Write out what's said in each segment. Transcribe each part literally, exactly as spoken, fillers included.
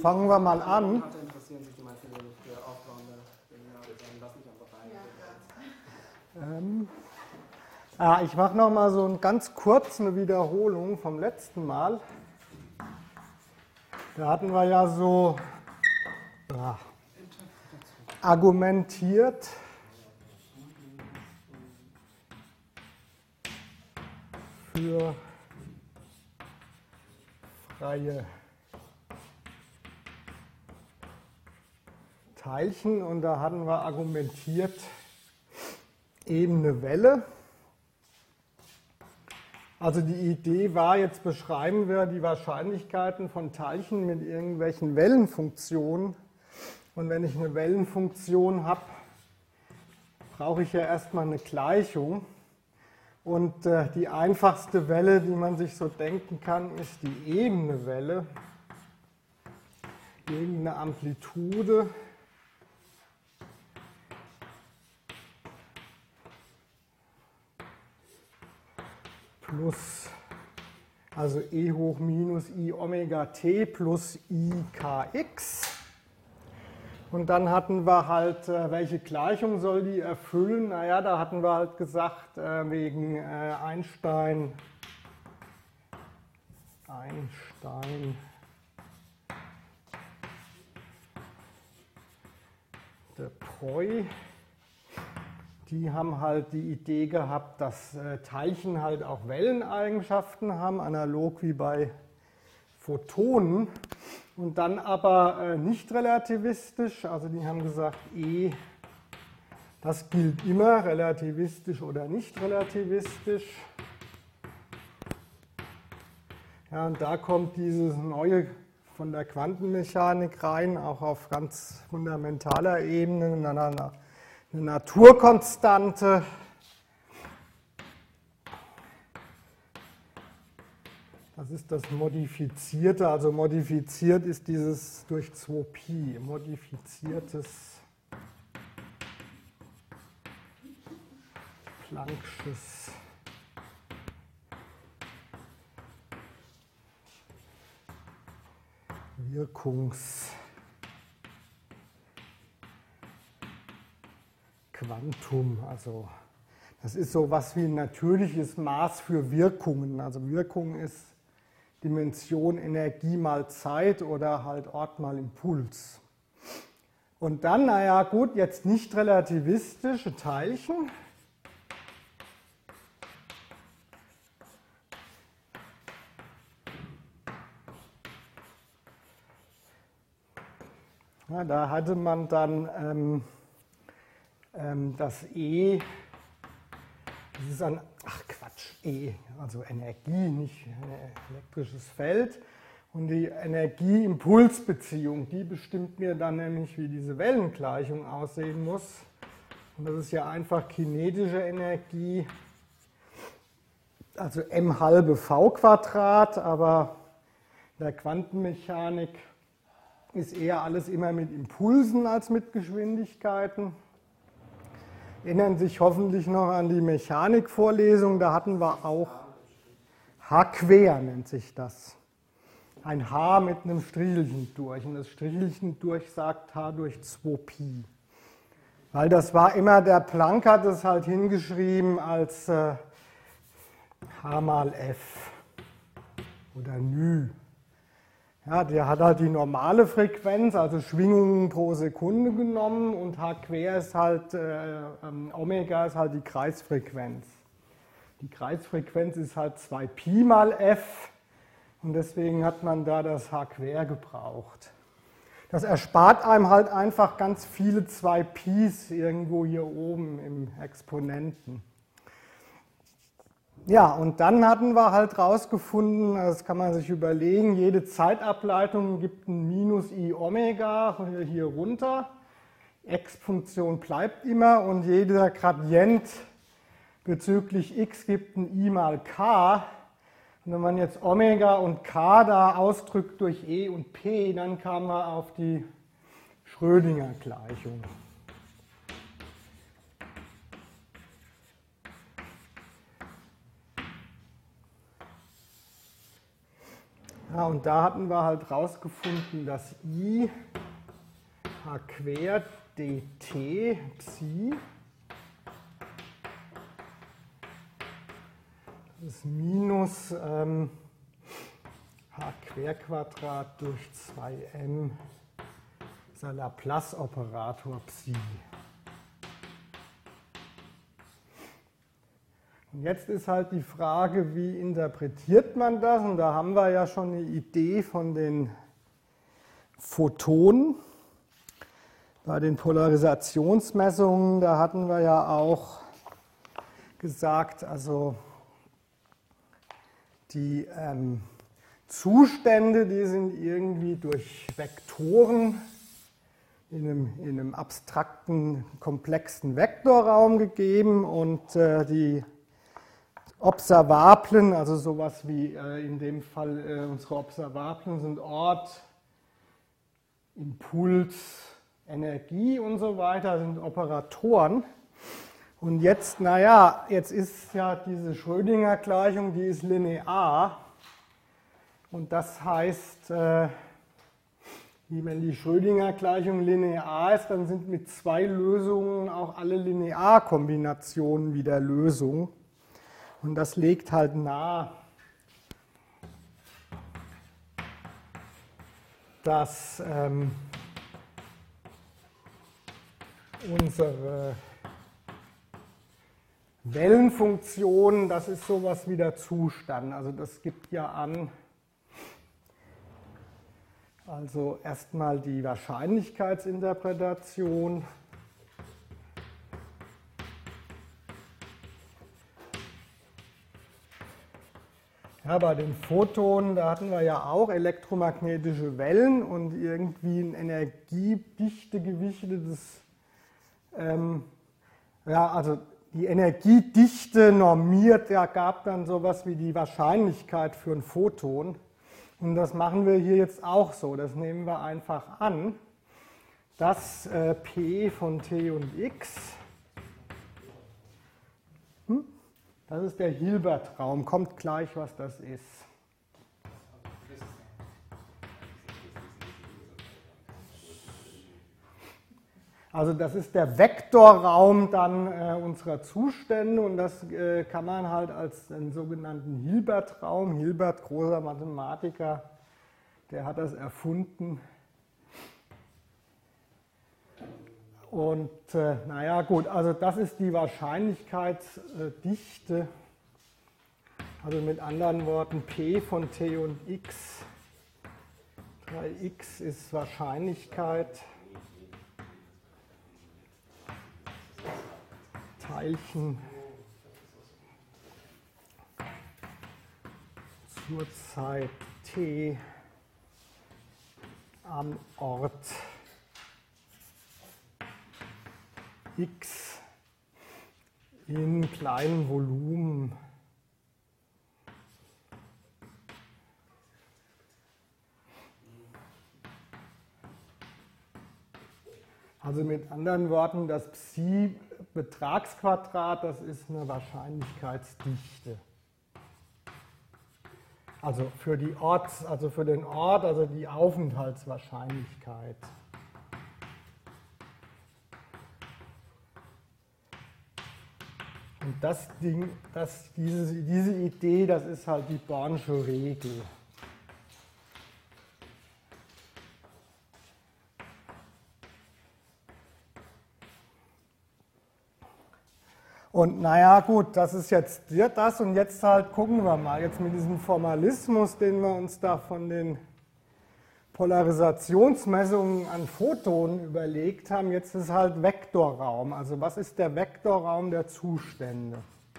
fangen wir mal an. Ähm, ah, ich mache noch mal so ein ganz kurz eine Wiederholung vom letzten Mal. Da hatten wir ja so ja, argumentiert, für freie Teilchen und da hatten wir argumentiert eben eine Welle. Also die Idee war, jetzt beschreiben wir die Wahrscheinlichkeiten von Teilchen mit irgendwelchen Wellenfunktionen. Und wenn ich eine Wellenfunktion habe, brauche ich ja erstmal eine Gleichung. Und äh, die einfachste Welle, die man sich so denken kann, ist die ebene Welle. Irgendeine Amplitude plus, also e hoch minus i Omega t plus i kx. Und dann hatten wir halt, äh, welche Gleichung soll die erfüllen? Naja, da hatten wir halt gesagt, äh, wegen äh, Einstein, Einstein, de Broglie, die haben halt die Idee gehabt, dass äh, Teilchen halt auch Welleneigenschaften haben, analog wie bei Photonen. Und dann aber äh, nicht relativistisch, also die haben gesagt, E, das gilt immer, relativistisch oder nicht relativistisch. Ja, und da kommt dieses neue von der Quantenmechanik rein, auch auf ganz fundamentaler Ebene, eine, eine Naturkonstante. Das ist das Modifizierte, also modifiziert ist dieses durch zwei Pi, modifiziertes Plancksches Wirkungsquantum, also das ist so was wie ein natürliches Maß für Wirkungen, also Wirkung ist Dimension Energie mal Zeit oder halt Ort mal Impuls. Und dann, naja gut, jetzt nicht relativistische Teilchen. Ja, da hatte man dann ähm, ähm, das E, das ist ein, ach Quatsch, E, also Energie, nicht äh, elektrisches Feld. Und die Energie-Impuls-Beziehung, die bestimmt mir dann nämlich, wie diese Wellengleichung aussehen muss. Und das ist ja einfach kinetische Energie, also m halbe v Quadrat, aber in der Quantenmechanik ist eher alles immer mit Impulsen als mit Geschwindigkeiten. Erinnern sich hoffentlich noch an die Mechanikvorlesung, da hatten wir auch H-quer nennt sich das. Ein H mit einem Strichelchen durch und das Strichelchen durch sagt H durch zwei Pi. Weil das war immer, der Planck hat es halt hingeschrieben als äh, H mal F oder νü. Ja, der hat halt die normale Frequenz, also Schwingungen pro Sekunde genommen und H quer ist halt, äh, Omega ist halt die Kreisfrequenz. Die Kreisfrequenz ist halt zwei Pi mal F und deswegen hat man da das H quer gebraucht. Das erspart einem halt einfach ganz viele zwei Pis irgendwo hier oben im Exponenten. Ja, und dann hatten wir halt rausgefunden, das kann man sich überlegen, jede Zeitableitung gibt ein Minus i Omega hier runter. X-Funktion bleibt immer und jeder Gradient bezüglich x gibt ein i mal k. Und wenn man jetzt Omega und k da ausdrückt durch e und p, dann kam man auf die Schrödinger-Gleichung. Ja, und da hatten wir halt rausgefunden, dass I h quer dt Psi ist minus ähm, h Querquadrat durch zwei m ist der Laplace-Operator Psi. Und jetzt ist halt die Frage, wie interpretiert man das? Und da haben wir ja schon eine Idee von den Photonen. Bei den Polarisationsmessungen, da hatten wir ja auch gesagt, also die ähm, Zustände, die sind irgendwie durch Vektoren in einem, in einem abstrakten, komplexen Vektorraum gegeben und äh, die Observablen, also sowas wie äh, in dem Fall äh, unsere Observablen sind Ort, Impuls, Energie und so weiter, sind Operatoren. Und jetzt, naja, jetzt ist ja diese Schrödinger-Gleichung, die ist linear. Und das heißt, äh, wenn die Schrödinger-Gleichung linear ist, dann sind mit zwei Lösungen auch alle Linearkombinationen wieder Lösung. Und das legt halt nahe, dass ähm, unsere Wellenfunktion, das ist sowas wie der Zustand. Also das gibt ja an, also erstmal die Wahrscheinlichkeitsinterpretation. Ja, bei den Photonen, da hatten wir ja auch elektromagnetische Wellen und irgendwie ein energiedichtegewichtes, ähm, ja, also die Energiedichte normiert, ja, gab dann sowas wie die Wahrscheinlichkeit für ein Photon. Und das machen wir hier jetzt auch so. Das nehmen wir einfach an, dass äh, P von T und X, hm? Das ist der Hilbert-Raum, kommt gleich, was das ist. Also das ist der Vektorraum dann äh, unserer Zustände und das äh, kann man halt als den sogenannten Hilbert-Raum, Hilbert, großer Mathematiker, der hat das erfunden. Und äh, naja gut, also das ist die Wahrscheinlichkeitsdichte, also mit anderen Worten P von T und X, drei x ist Wahrscheinlichkeit, Teilchen zur Zeit t am Ort x in kleinen Volumen also mit anderen Worten, das Psi-Betragsquadrat, das ist eine Wahrscheinlichkeitsdichte. Also für die Orts, also für den Ort, also die Aufenthaltswahrscheinlichkeit. Und das Ding, das, diese, diese Idee, das ist halt die Born'sche Regel. Und naja, gut, das ist jetzt das und jetzt halt gucken wir mal, jetzt mit diesem Formalismus, den wir uns da von den Polarisationsmessungen an Photonen überlegt haben, jetzt ist halt Vektorraum. Also was ist der Vektorraum der Zustände?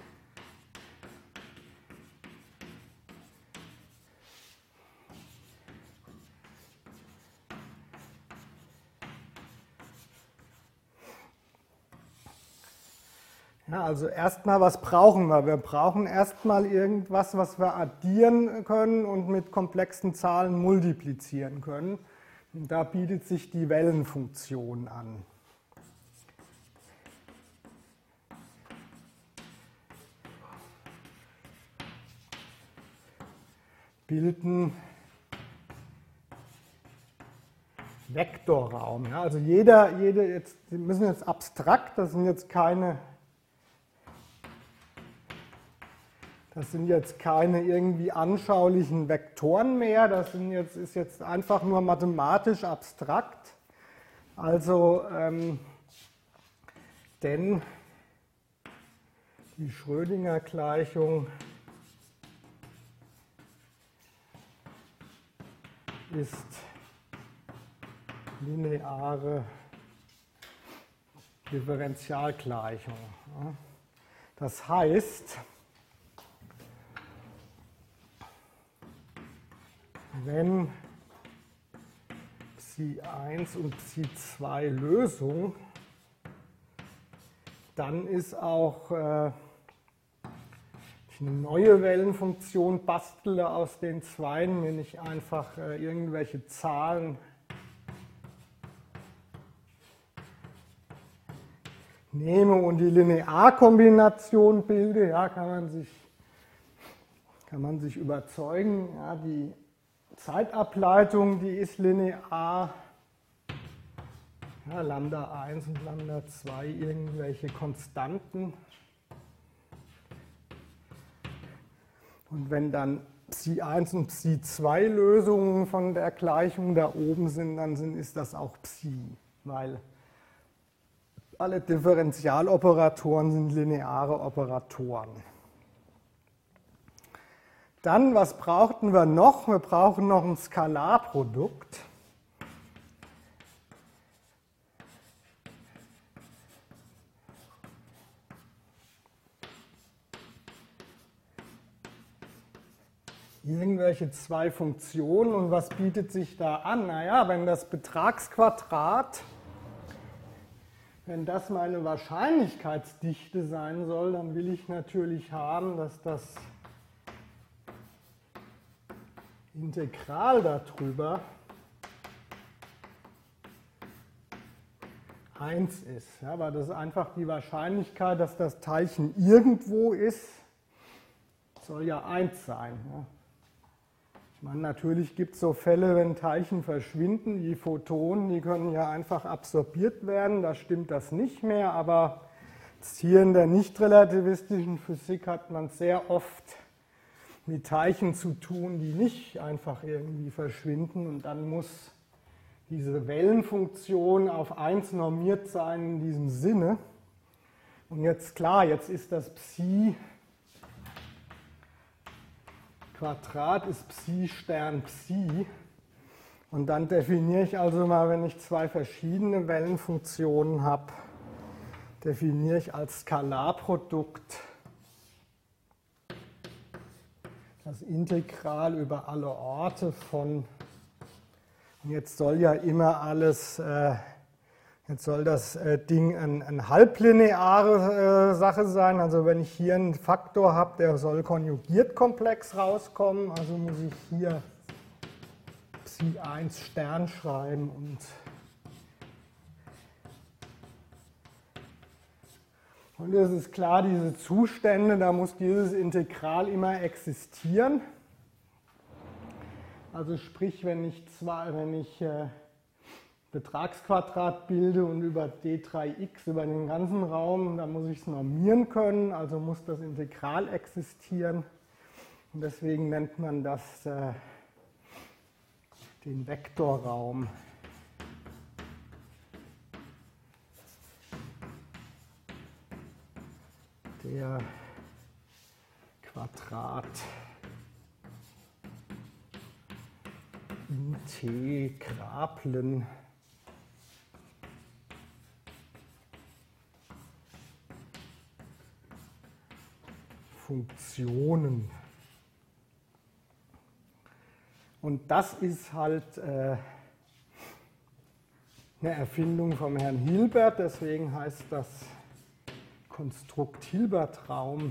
Ja, also erstmal, was brauchen wir? Wir brauchen erstmal irgendwas, was wir addieren können und mit komplexen Zahlen multiplizieren können. Und da bietet sich die Wellenfunktion an. Bilden Vektorraum. Ja, also jeder, jede jetzt, Sie müssen jetzt abstrakt, das sind jetzt keine, das sind jetzt keine irgendwie anschaulichen Vektoren mehr, das sind jetzt, ist jetzt einfach nur mathematisch abstrakt. Also, ähm, denn die Schrödinger-Gleichung ist lineare Differentialgleichung. Das heißt, wenn Psi eins und Psi zwei Lösung, dann ist auch äh, ich eine neue Wellenfunktion bastele aus den Zweien, wenn ich einfach äh, irgendwelche Zahlen nehme und die Linearkombination bilde, ja, kann man sich, kann man sich überzeugen, ja, die Zeitableitung, die ist linear, ja, Lambda eins und Lambda zwei, irgendwelche Konstanten. Und wenn dann Psi eins und Psi zwei Lösungen von der Gleichung da oben sind, dann sind, ist das auch Psi, weil alle Differentialoperatoren sind lineare Operatoren. Dann, was brauchten wir noch? Wir brauchen noch ein Skalarprodukt. Irgendwelche zwei Funktionen. Und was bietet sich da an? Naja, wenn das Betragsquadrat, wenn das meine Wahrscheinlichkeitsdichte sein soll, dann will ich natürlich haben, dass das Integral darüber eins ist. Ja, weil das ist einfach die Wahrscheinlichkeit, dass das Teilchen irgendwo ist, soll ja eins sein. Ja. Ich meine, natürlich gibt es so Fälle, wenn Teilchen verschwinden, die Photonen, die können ja einfach absorbiert werden, da stimmt das nicht mehr, aber hier in der nicht-relativistischen Physik hat man sehr oft mit Teilchen zu tun, die nicht einfach irgendwie verschwinden, und dann muss diese Wellenfunktion auf eins normiert sein in diesem Sinne. Und jetzt klar, jetzt ist das Psi Quadrat ist Psi Stern Psi, und dann definiere ich also mal, wenn ich zwei verschiedene Wellenfunktionen habe, definiere ich als Skalarprodukt das Integral über alle Orte von, und jetzt soll ja immer alles, äh, jetzt soll das äh, Ding eine ein halblineare äh, Sache sein, also wenn ich hier einen Faktor habe, der soll konjugiert komplex rauskommen, also muss ich hier Psi eins Stern schreiben und Und es ist klar, diese Zustände, da muss dieses Integral immer existieren. Also sprich, wenn ich, zwar, wenn ich äh, Betragsquadrat bilde und über d drei x, über den ganzen Raum, da muss ich es normieren können, also muss das Integral existieren. Und deswegen nennt man das äh, den Vektorraum. Der Quadrat integrablen Funktionen. Und das ist halt äh, eine Erfindung vom Herrn Hilbert, deswegen heißt das Konstrukt Hilbert-Raum.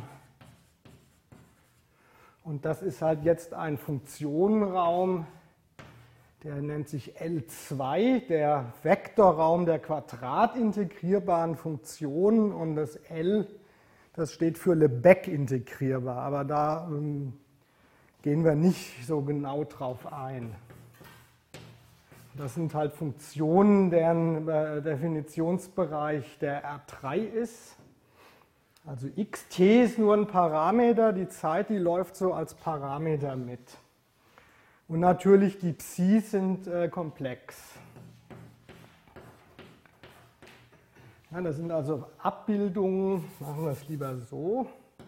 Und das ist halt jetzt ein Funktionenraum, der nennt sich L zwei, der Vektorraum der quadratintegrierbaren Funktionen, und das L, das steht für Lebesgue integrierbar, aber da ähm, gehen wir nicht so genau drauf ein. Das sind halt Funktionen, deren äh, Definitionsbereich der R drei ist. Also xt ist nur ein Parameter, die Zeit, die läuft so als Parameter mit. Und natürlich die Psi sind äh, komplex. Ja, das sind also Abbildungen, machen wir es lieber so.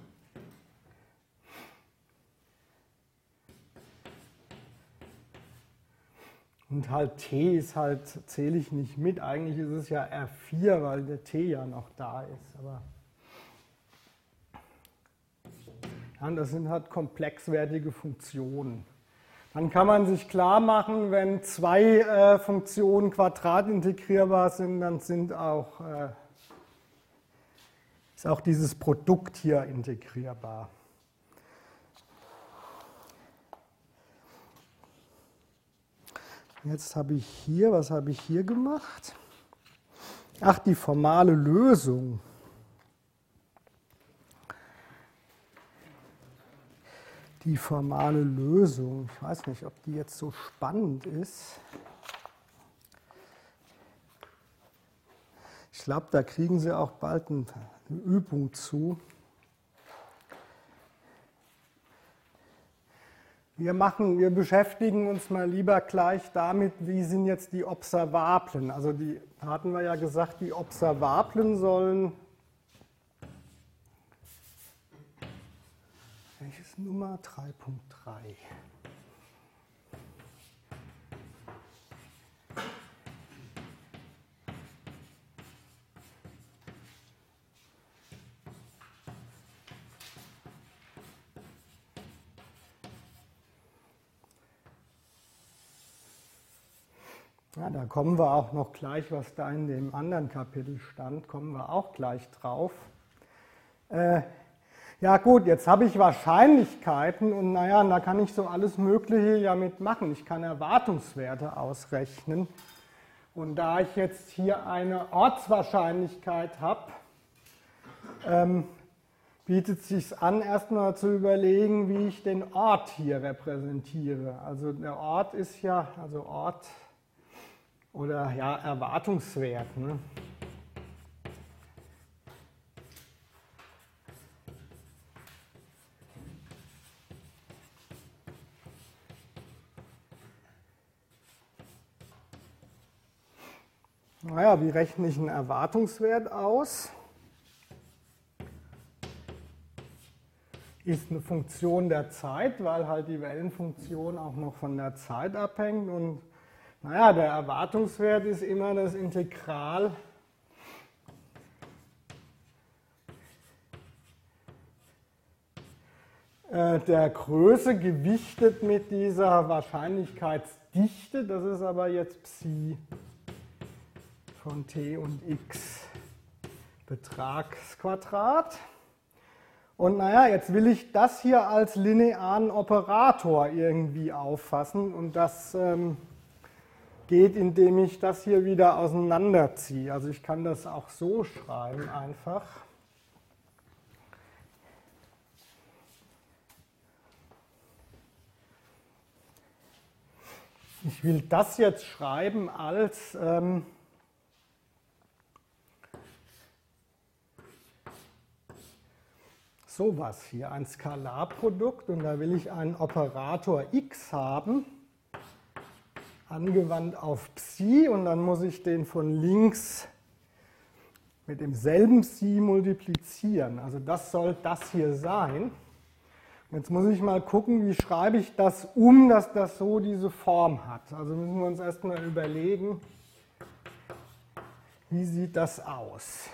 Und halt T ist halt, zähle ich nicht mit, eigentlich ist es ja R vier, weil der T ja noch da ist. Aber ja, das sind halt komplexwertige Funktionen. Dann kann man sich klar machen, wenn zwei äh, Funktionen quadratintegrierbar sind, dann sind auch, äh, ist auch dieses Produkt hier integrierbar. Jetzt habe ich hier, was habe ich hier gemacht? Ach, die formale Lösung. Die formale Lösung. Ich weiß nicht, ob die jetzt so spannend ist. Ich glaube, da kriegen Sie auch bald eine Übung zu. Wir machen, wir beschäftigen uns mal lieber gleich damit, wie sind jetzt die Observablen. Also die hatten wir ja gesagt, die Observablen sollen, welches Nummer? drei Punkt drei. Ja, da kommen wir auch noch gleich, was da in dem anderen Kapitel stand, kommen wir auch gleich drauf. Äh, ja gut, jetzt habe ich Wahrscheinlichkeiten und naja, da kann ich so alles Mögliche ja mitmachen. Ich kann Erwartungswerte ausrechnen. Und da ich jetzt hier eine Ortswahrscheinlichkeit habe, ähm, bietet es sich an, erstmal zu überlegen, wie ich den Ort hier repräsentiere. Also der Ort ist ja, also Ort oder ja, Erwartungswert. Ne? Naja, wie rechne ich einen Erwartungswert aus? Ist eine Funktion der Zeit, weil halt die Wellenfunktion auch noch von der Zeit abhängt. Und naja, der Erwartungswert ist immer das Integral äh, der Größe gewichtet mit dieser Wahrscheinlichkeitsdichte. Das ist aber jetzt Psi von t und x Betragsquadrat. Und naja, jetzt will ich das hier als linearen Operator irgendwie auffassen und das ähm, geht, indem ich das hier wieder auseinanderziehe. Also ich kann das auch so schreiben einfach. Ich will das jetzt schreiben als ähm, sowas hier, ein Skalarprodukt, und da will ich einen Operator x haben, angewandt auf Psi, und dann muss ich den von links mit demselben Psi multiplizieren. Also das soll das hier sein. Jetzt muss ich mal gucken, wie schreibe ich das um, dass das so diese Form hat. Also müssen wir uns erstmal überlegen, wie sieht das aus.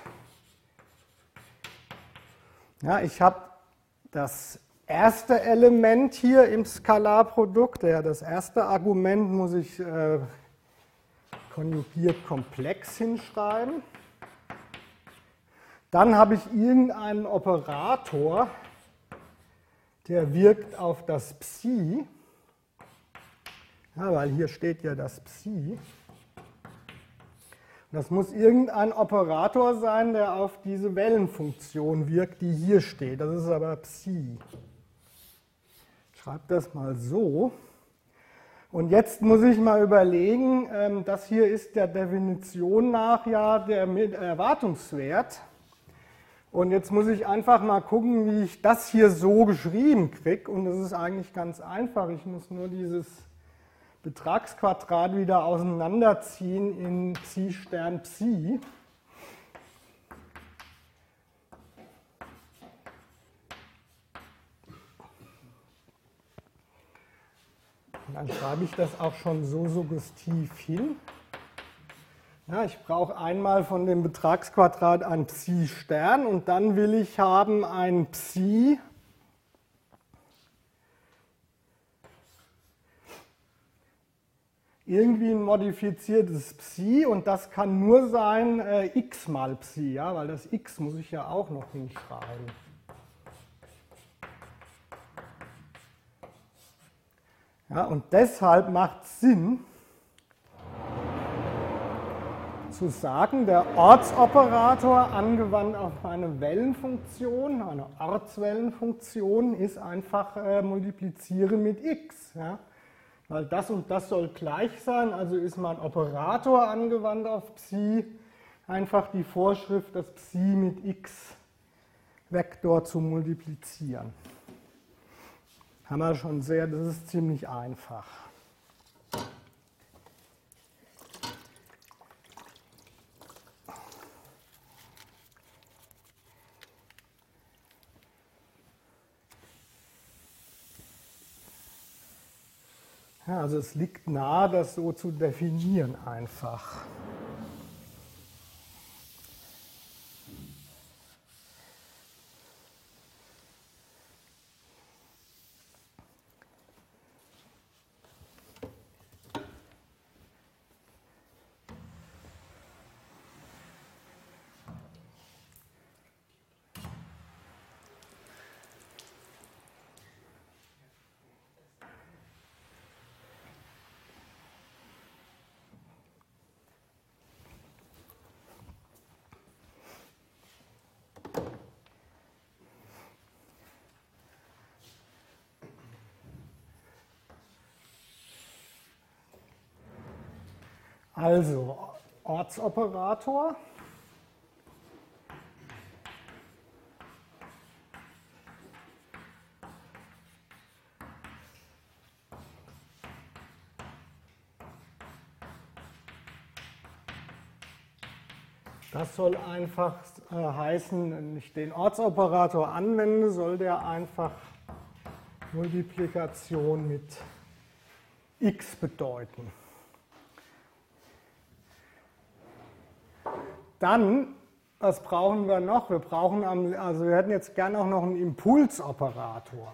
Ja, ich habe das erste Element hier im Skalarprodukt, ja, das erste Argument muss ich äh, konjugiert komplex hinschreiben. Dann habe ich irgendeinen Operator, der wirkt auf das Psi, ja, weil hier steht ja das Psi. Das muss irgendein Operator sein, der auf diese Wellenfunktion wirkt, die hier steht. Das ist aber Psi. Ich schreibe das mal so. Und jetzt muss ich mal überlegen, das hier ist der Definition nach überlegen, das hier ist der Definition nach ja der Erwartungswert. Und jetzt muss ich einfach mal gucken, wie ich das hier so geschrieben kriege. Und das ist eigentlich ganz einfach. Ich muss nur dieses Betragsquadrat wieder auseinanderziehen in Psi Stern Psi. Und dann schreibe ich das auch schon so suggestiv hin. Ja, ich brauche einmal von dem Betragsquadrat ein Psi Stern und dann will ich haben ein Psi irgendwie ein modifiziertes Psi und das kann nur sein äh, x mal Psi, ja, weil das x muss ich ja auch noch hinschreiben. Ja, und deshalb macht es Sinn, zu sagen, der Ortsoperator angewandt auf eine Wellenfunktion, eine Ortswellenfunktion, ist einfach äh, multiplizieren mit x. Ja? Weil das und das soll gleich sein, also ist mein Operator angewandt auf Psi einfach die Vorschrift, das Psi mit x-Vektor zu multiplizieren. Haben wir schon sehr, das ist ziemlich einfach. Ja, also es liegt nahe, das so zu definieren einfach. Also, Ortsoperator. Das soll einfach äh, heißen, wenn ich den Ortsoperator anwende, soll der einfach Multiplikation mit x bedeuten. Dann, was brauchen wir noch? Wir brauchen, also wir hätten jetzt gerne auch noch einen Impulsoperator.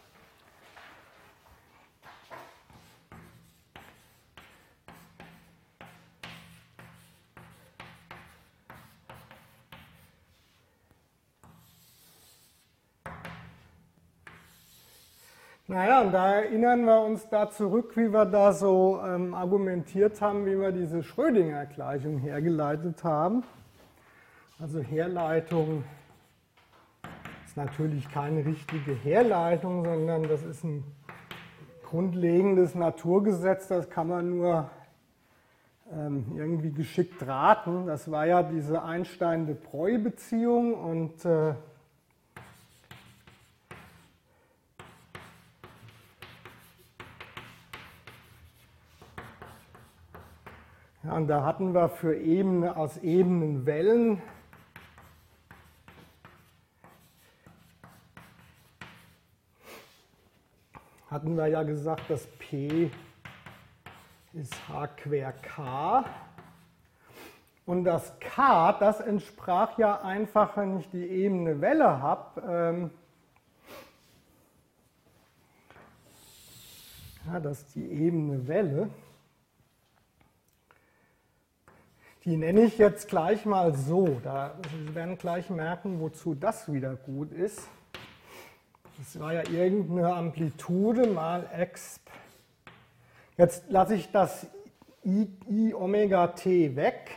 Naja, und da erinnern wir uns da zurück, wie wir da so ähm, argumentiert haben, wie wir diese Schrödinger-Gleichung hergeleitet haben. Also Herleitung ist natürlich keine richtige Herleitung, sondern das ist ein grundlegendes Naturgesetz, das kann man nur ähm, irgendwie geschickt raten. Das war ja diese Einstein-de Broglie-Beziehung und äh, Ja, und da hatten wir für Ebene aus ebenen Wellen hatten wir ja gesagt, dass P ist H quer K. Und das K, das entsprach ja einfach, wenn ich die ebene Welle habe, ähm, ja, das ist die ebene Welle. Die nenne ich jetzt gleich mal so. Da, Sie werden gleich merken, wozu das wieder gut ist. Das war ja irgendeine Amplitude mal exp. Jetzt lasse ich das I, I Omega T weg.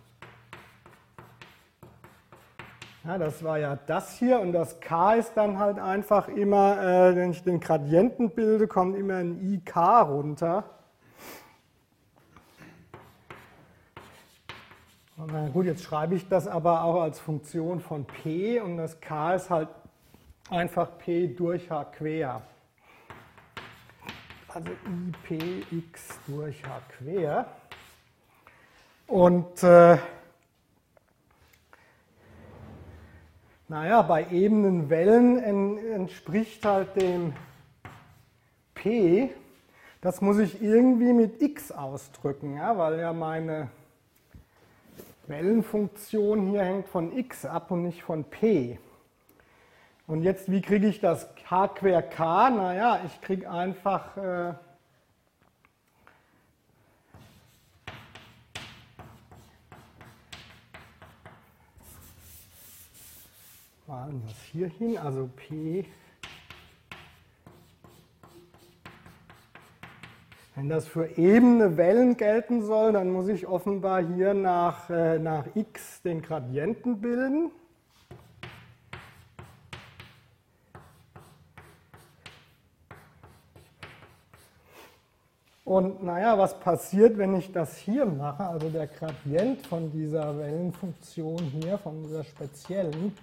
Ja, das war ja das hier und das K ist dann halt einfach immer, äh, wenn ich den Gradienten bilde, kommt immer ein I K runter. Na gut, jetzt schreibe ich das aber auch als Funktion von p und das k ist halt einfach p durch h quer. Also ipx durch h quer. Und äh, naja, bei ebenen Wellen en, entspricht halt dem p, das muss ich irgendwie mit x ausdrücken, ja, weil ja meine Wellenfunktion hier hängt von x ab und nicht von p. Und jetzt, wie kriege ich das h quer k? Naja, ich kriege einfach äh, malen wir es hier hin, also p. Wenn das für ebene Wellen gelten soll, dann muss ich offenbar hier nach, äh, nach x den Gradienten bilden. Und naja, was passiert, wenn ich das hier mache, also der Gradient von dieser Wellenfunktion hier, von dieser speziellen,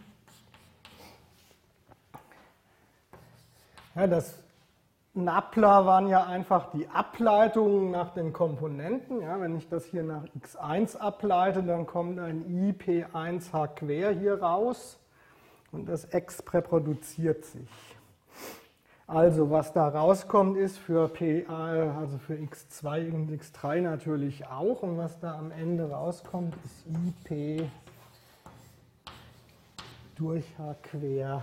ja, das Nappler waren ja einfach die Ableitungen nach den Komponenten. Ja, wenn ich das hier nach x eins ableite, dann kommt ein i p eins h quer hier raus und das x reproduziert sich. Also was da rauskommt, ist für p, also für x zwei und x drei natürlich auch. Und was da am Ende rauskommt, ist ip durch h quer.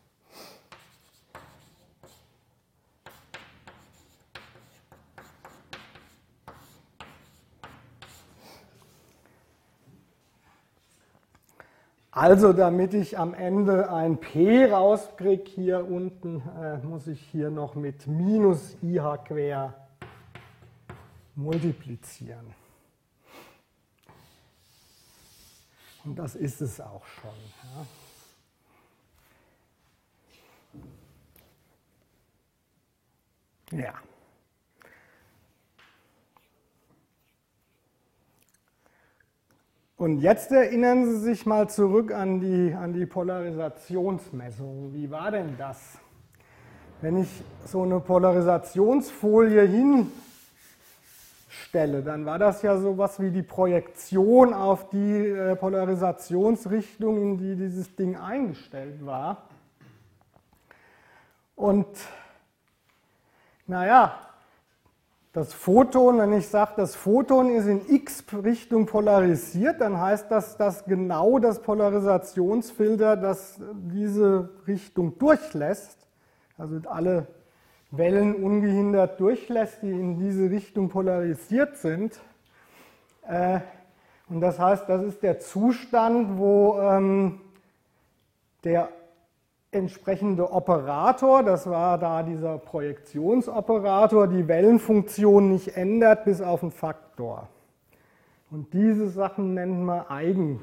Also damit ich am Ende ein P rauskriege, hier unten äh, muss ich hier noch mit minus I H quer multiplizieren. Und das ist es auch schon. Ja. Ja. Und jetzt erinnern Sie sich mal zurück an die, an die Polarisationsmessung. Wie war denn das? Wenn ich so eine Polarisationsfolie hinstelle, dann war das ja sowas wie die Projektion auf die äh, Polarisationsrichtung, in die dieses Ding eingestellt war. Und naja, das Photon, wenn ich sage, das Photon ist in x-Richtung polarisiert, dann heißt das, dass genau das Polarisationsfilter das diese Richtung durchlässt, also alle Wellen ungehindert durchlässt, die in diese Richtung polarisiert sind. Und das heißt, das ist der Zustand, wo ähm, der entsprechende Operator, das war da dieser Projektionsoperator, die Wellenfunktion nicht ändert bis auf einen Faktor. Und diese Sachen nennen wir Eigen,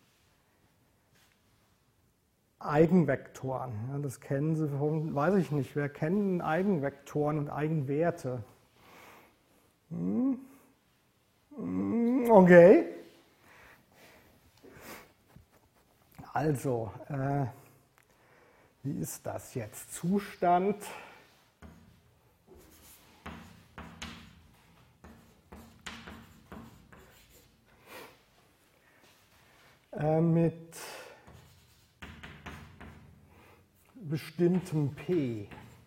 Eigenvektoren. Ja, das kennen Sie, weiß ich nicht, wer kennt Eigenvektoren und Eigenwerte? Hm? Okay. Also, äh, wie ist das jetzt? Zustand äh, mit bestimmtem P.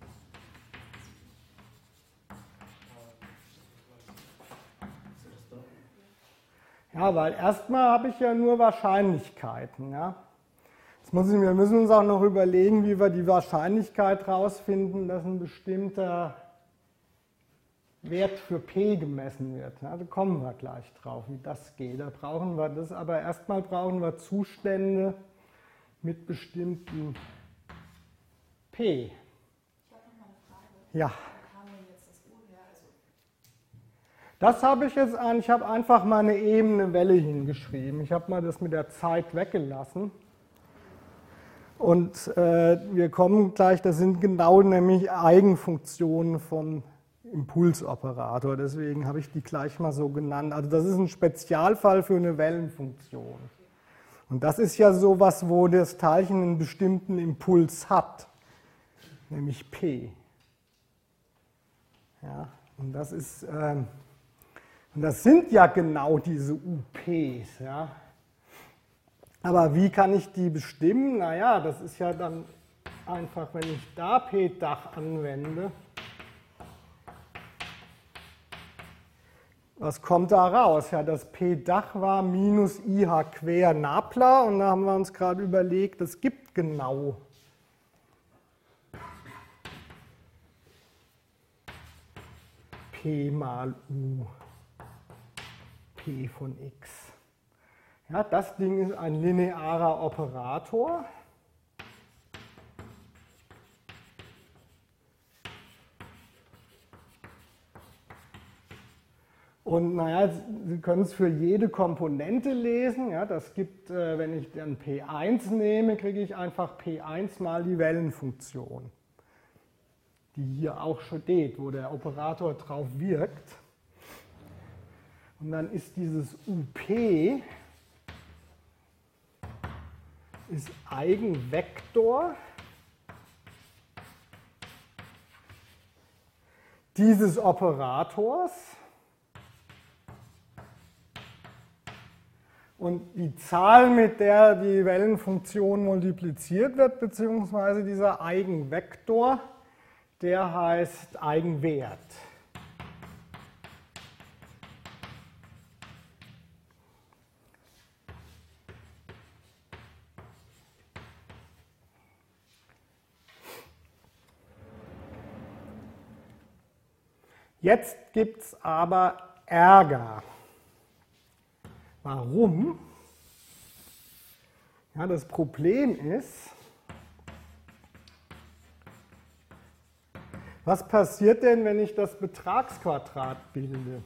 Ja, weil erstmal habe ich ja nur Wahrscheinlichkeiten. Ja? Muss ich, wir müssen uns auch noch überlegen, wie wir die Wahrscheinlichkeit herausfinden, dass ein bestimmter Wert für P gemessen wird. Ja, da kommen wir gleich drauf, wie das geht. Da brauchen wir das, aber erstmal brauchen wir Zustände mit bestimmten P. Ich habe noch mal eine Frage. Ja. Wo kam denn jetzt das U her? Also das habe ich jetzt an, ich habe einfach mal eine ebene Welle hingeschrieben. Ich habe mal das mit der Zeit weggelassen. Und äh, wir kommen gleich, das sind genau nämlich Eigenfunktionen von Impulsoperator, deswegen habe ich die gleich mal so genannt. Also das ist ein Spezialfall für eine Wellenfunktion. Und das ist ja sowas, wo das Teilchen einen bestimmten Impuls hat, nämlich P. Ja, und das ist, ähm, und das sind ja genau diese U Ps. Ja. Aber wie kann ich die bestimmen? Naja, das ist ja dann einfach, wenn ich da P-Dach anwende. Was kommt da raus? Ja, das P-Dach war minus I H quer Nabla und da haben wir uns gerade überlegt, es gibt genau P mal U, P von x. Ja, das Ding ist ein linearer Operator. Und naja, Sie können es für jede Komponente lesen. Ja, das gibt, äh, wenn ich dann P eins nehme, kriege ich einfach P eins mal die Wellenfunktion, die hier auch steht, wo der Operator drauf wirkt. Und dann ist dieses U P ist Eigenvektor dieses Operators. Und die Zahl, mit der die Wellenfunktion multipliziert wird, beziehungsweise dieser Eigenvektor, der heißt Eigenwert. Jetzt gibt es aber Ärger. Warum? Ja, das Problem ist, was passiert denn, wenn ich das Betragsquadrat bilde?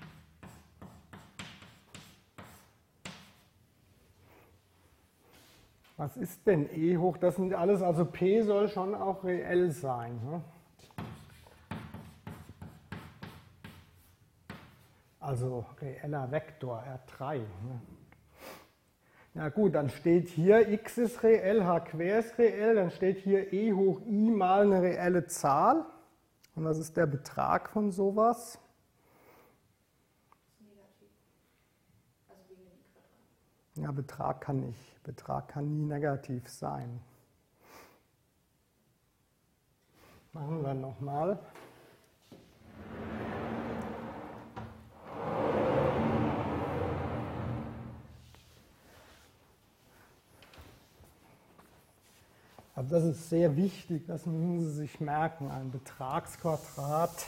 Was ist denn E hoch? Das sind alles, also P soll schon auch reell sein. Ne? Also reeller Vektor R drei. Ne? Na gut, dann steht hier x ist reell, h quer ist reell, dann steht hier e hoch i mal eine reelle Zahl. Und das ist der Betrag von sowas. Negativ. Also wegen dem i Quadrat. Ja, Betrag kann nicht. Betrag kann nie negativ sein. Machen wir nochmal. Aber das ist sehr wichtig, das müssen Sie sich merken, ein Betragsquadrat.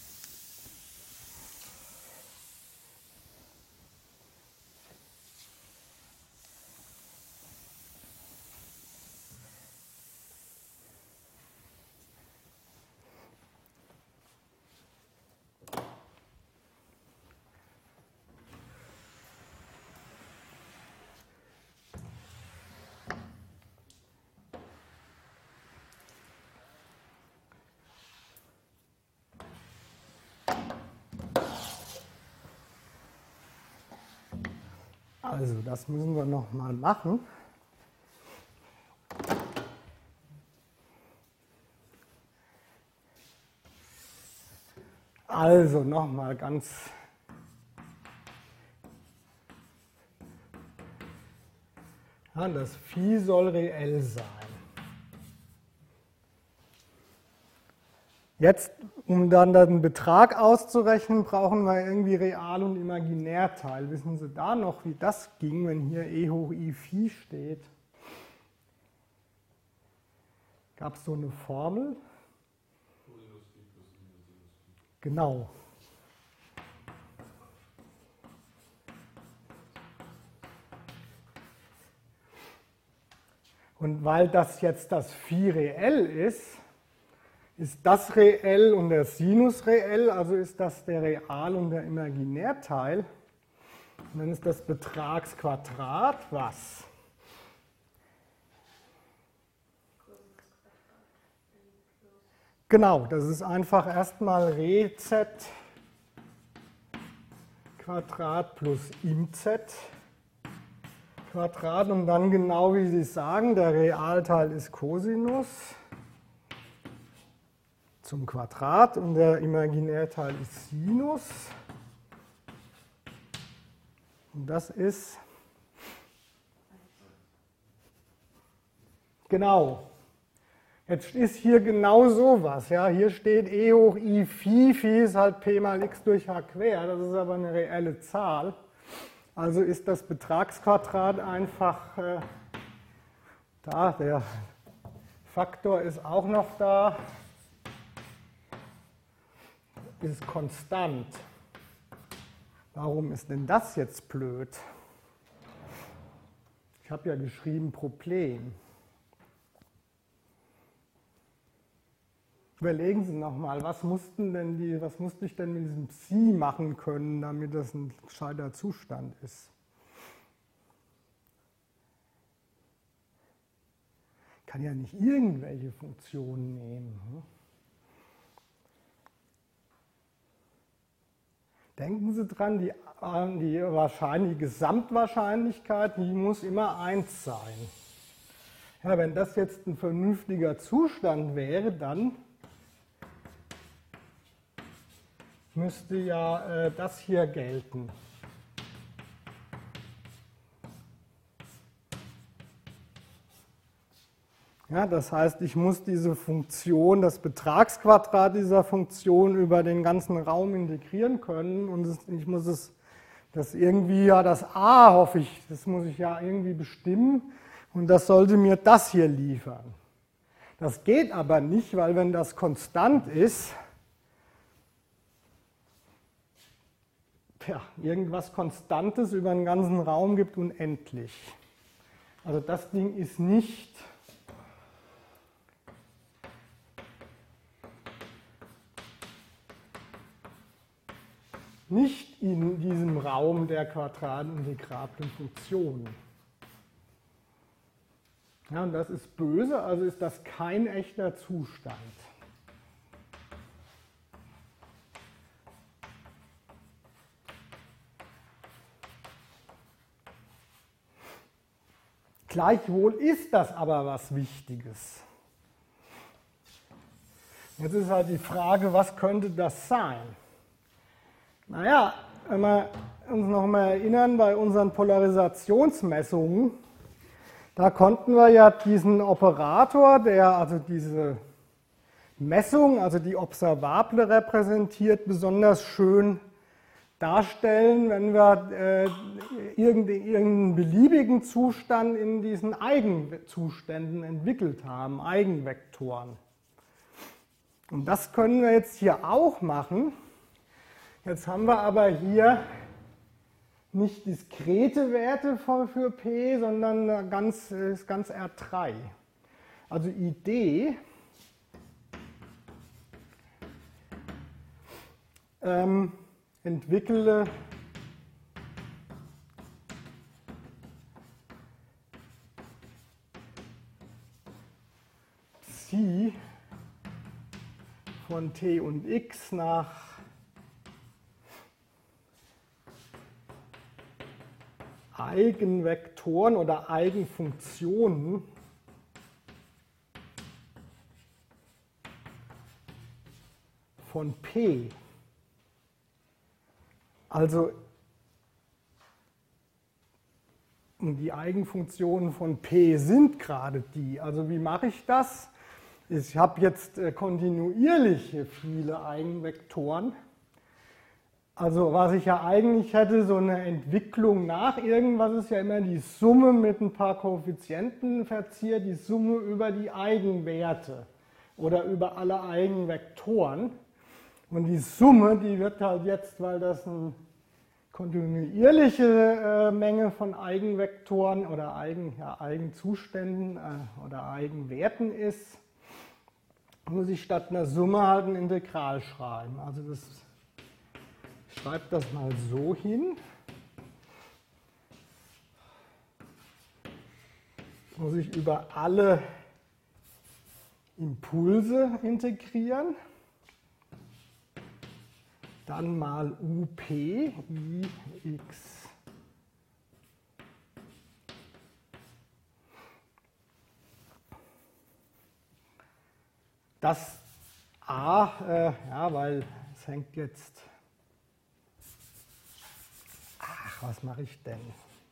Also, das müssen wir noch mal machen. Also, noch mal ganz ja, das Phi soll reell sein. Jetzt, um dann den Betrag auszurechnen, brauchen wir irgendwie Real- und Imaginärteil. Wissen Sie da noch, wie das ging, wenn hier e hoch i Phi steht? Gab es so eine Formel? Genau. Und weil das jetzt das Phi reell ist, ist das reell und der Sinus reell, also ist das der Real- und der Imaginärteil. Und dann ist das Betragsquadrat was? Genau, das ist einfach erstmal Rez Quadrat plus Imz Quadrat und dann genau wie Sie sagen, der Realteil ist Cosinus zum Quadrat und der Imaginärteil ist Sinus. Und das ist genau. Jetzt ist hier genau sowas. Ja? Hier steht e hoch i Phi. Phi ist halt p mal x durch h quer. Das ist aber eine reelle Zahl. Also ist das Betragsquadrat einfach äh, da. Der Faktor ist auch noch da. Ist konstant. Warum ist denn das jetzt blöd? Ich habe ja geschrieben Problem. Überlegen Sie nochmal, was mussten denn die, was musste ich denn mit diesem Psi machen können, damit das ein gescheiter Zustand ist? Ich kann ja nicht irgendwelche Funktionen nehmen. Hm? Denken Sie dran, die, die, wahrscheinlich, die Gesamtwahrscheinlichkeit, die muss immer eins sein. Ja, wenn das jetzt ein vernünftiger Zustand wäre, dann müsste ja äh, das hier gelten. Ja, das heißt, ich muss diese Funktion, das Betragsquadrat dieser Funktion über den ganzen Raum integrieren können und es, ich muss es, das irgendwie, ja das a hoffe ich, das muss ich ja irgendwie bestimmen und das sollte mir das hier liefern. Das geht aber nicht, weil wenn das konstant ist, ja, irgendwas Konstantes über den ganzen Raum gibt unendlich. Also das Ding ist nicht nicht in diesem Raum der quadratintegrablen Funktionen. Ja, und das ist böse, also ist das kein echter Zustand. Gleichwohl ist das aber was Wichtiges. Jetzt ist halt die Frage, was könnte das sein? Naja, wenn wir uns nochmal erinnern, bei unseren Polarisationsmessungen, da konnten wir ja diesen Operator, der also diese Messung, also die Observable repräsentiert, besonders schön darstellen, wenn wir äh, irgendeinen, irgendeinen beliebigen Zustand in diesen Eigenzuständen entwickelt haben, Eigenvektoren. Und das können wir jetzt hier auch machen. Jetzt haben wir aber hier nicht diskrete Werte für P, sondern ganz, ist ganz R drei. Also Idee ähm, entwickle Psi von T und X nach Eigenvektoren oder Eigenfunktionen von P. Also die Eigenfunktionen von P sind gerade die. Also wie mache ich das? Ich habe jetzt kontinuierlich viele Eigenvektoren. Also was ich ja eigentlich hätte, so eine Entwicklung nach irgendwas ist ja immer die Summe mit ein paar Koeffizienten verziert, die Summe über die Eigenwerte oder über alle Eigenvektoren. Und die Summe, die wird halt jetzt, weil das eine kontinuierliche äh, Menge von Eigenvektoren oder Eigen, ja, Eigenzuständen äh, oder Eigenwerten ist, muss ich statt einer Summe halt ein Integral schreiben. Also das Ich schreibe das mal so hin. Muss ich über alle Impulse integrieren. Dann mal U P, I, X. Das A, äh, ja, weil es hängt jetzt. Ach, was mache ich denn?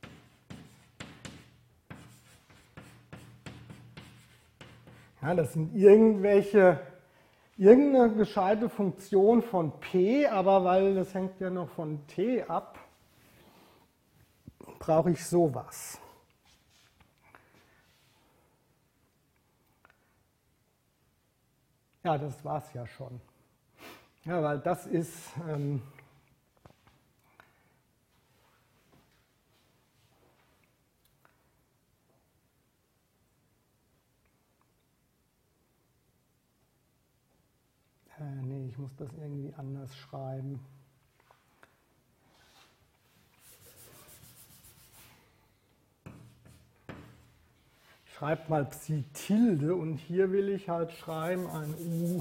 Ja, das sind irgendwelche, irgendeine gescheite Funktion von P, aber weil das hängt ja noch von T ab, brauche ich sowas. Ja, das war es ja schon. Ja, weil das ist ähm, äh, nee, ich muss das irgendwie anders schreiben. Ich schreibe mal Psi Tilde und hier will ich halt schreiben ein U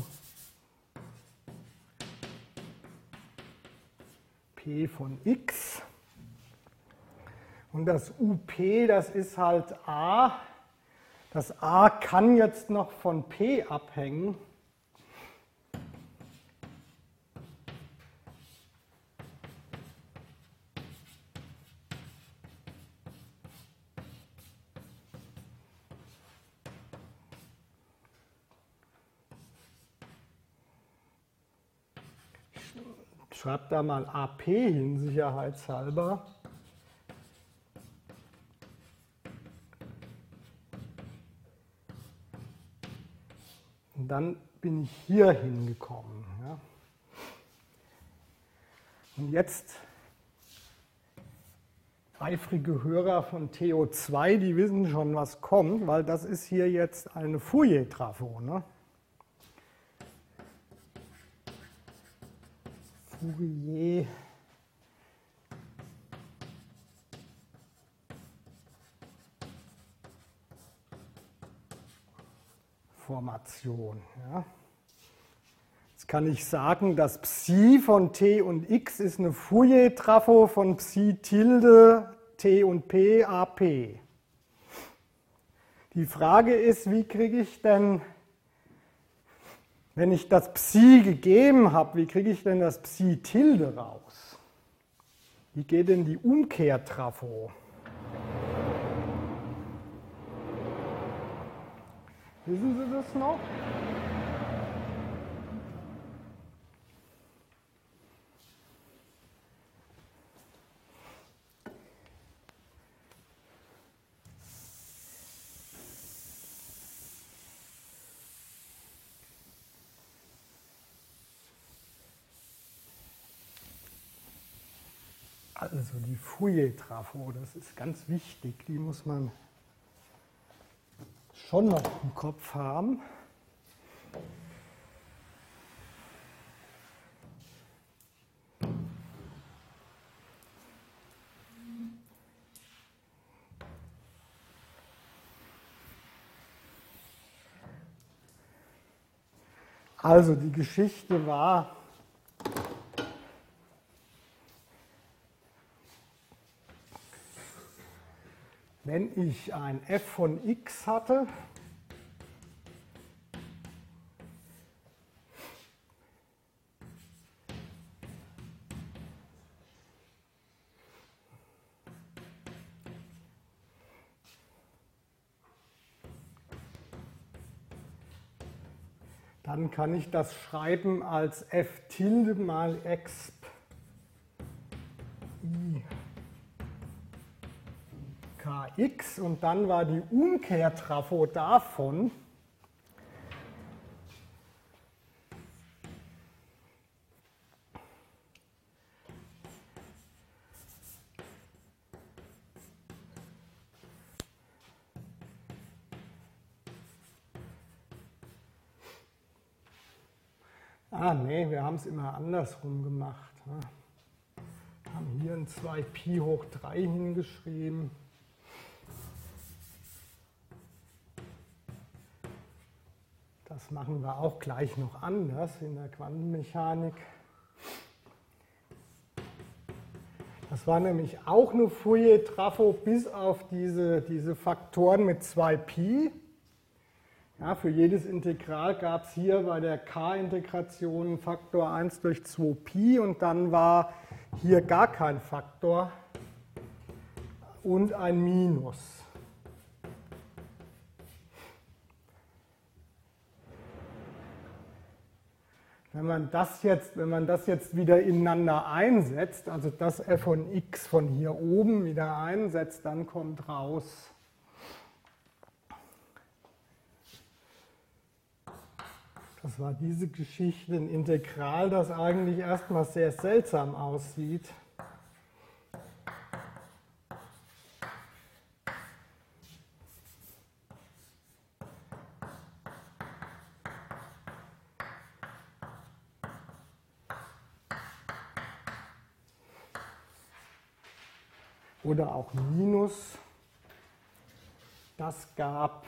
P von X. Und das U P, das ist halt A. Das A kann jetzt noch von P abhängen. Ich schreibe da mal A P hin, sicherheitshalber. Und dann bin ich hier hingekommen. Ja. Und jetzt eifrige Hörer von T O zwei, die wissen schon, was kommt, weil das ist hier jetzt eine Fourier-Trafo. Ne? Fourier Formation. Ja. Jetzt kann ich sagen, dass Psi von T und X ist eine Fourier-Trafo von Psi Tilde T und P A P. Die Frage ist, wie kriege ich denn, wenn ich das Psi gegeben habe, wie kriege ich denn das Psi Tilde raus? Wie geht denn die Umkehrtrafo? Wissen Sie das noch? Also die Fourier-Trafo, das ist ganz wichtig, die muss man schon noch im Kopf haben. Also die Geschichte war, wenn ich ein f von x hatte, dann kann ich das schreiben als f Tilde mal exp i kx und dann war die Umkehrtrafo davon Ah, nee, wir haben es immer andersrum gemacht. Ne? Wir haben hier ein zwei Pi hoch drei hingeschrieben. Das machen wir auch gleich noch anders in der Quantenmechanik. Das war nämlich auch eine Fourier-Trafo bis auf diese, diese Faktoren mit zwei Pi. Ja, für jedes Integral gab es hier bei der K-Integration Faktor eins durch zwei Pi und dann war hier gar kein Faktor und ein Minus. Wenn man das jetzt, wenn man das jetzt wieder ineinander einsetzt, also das f von x von hier oben wieder einsetzt, dann kommt raus das war diese Geschichte, ein Integral, das eigentlich erstmal sehr seltsam aussieht. Oder auch Minus. Das gab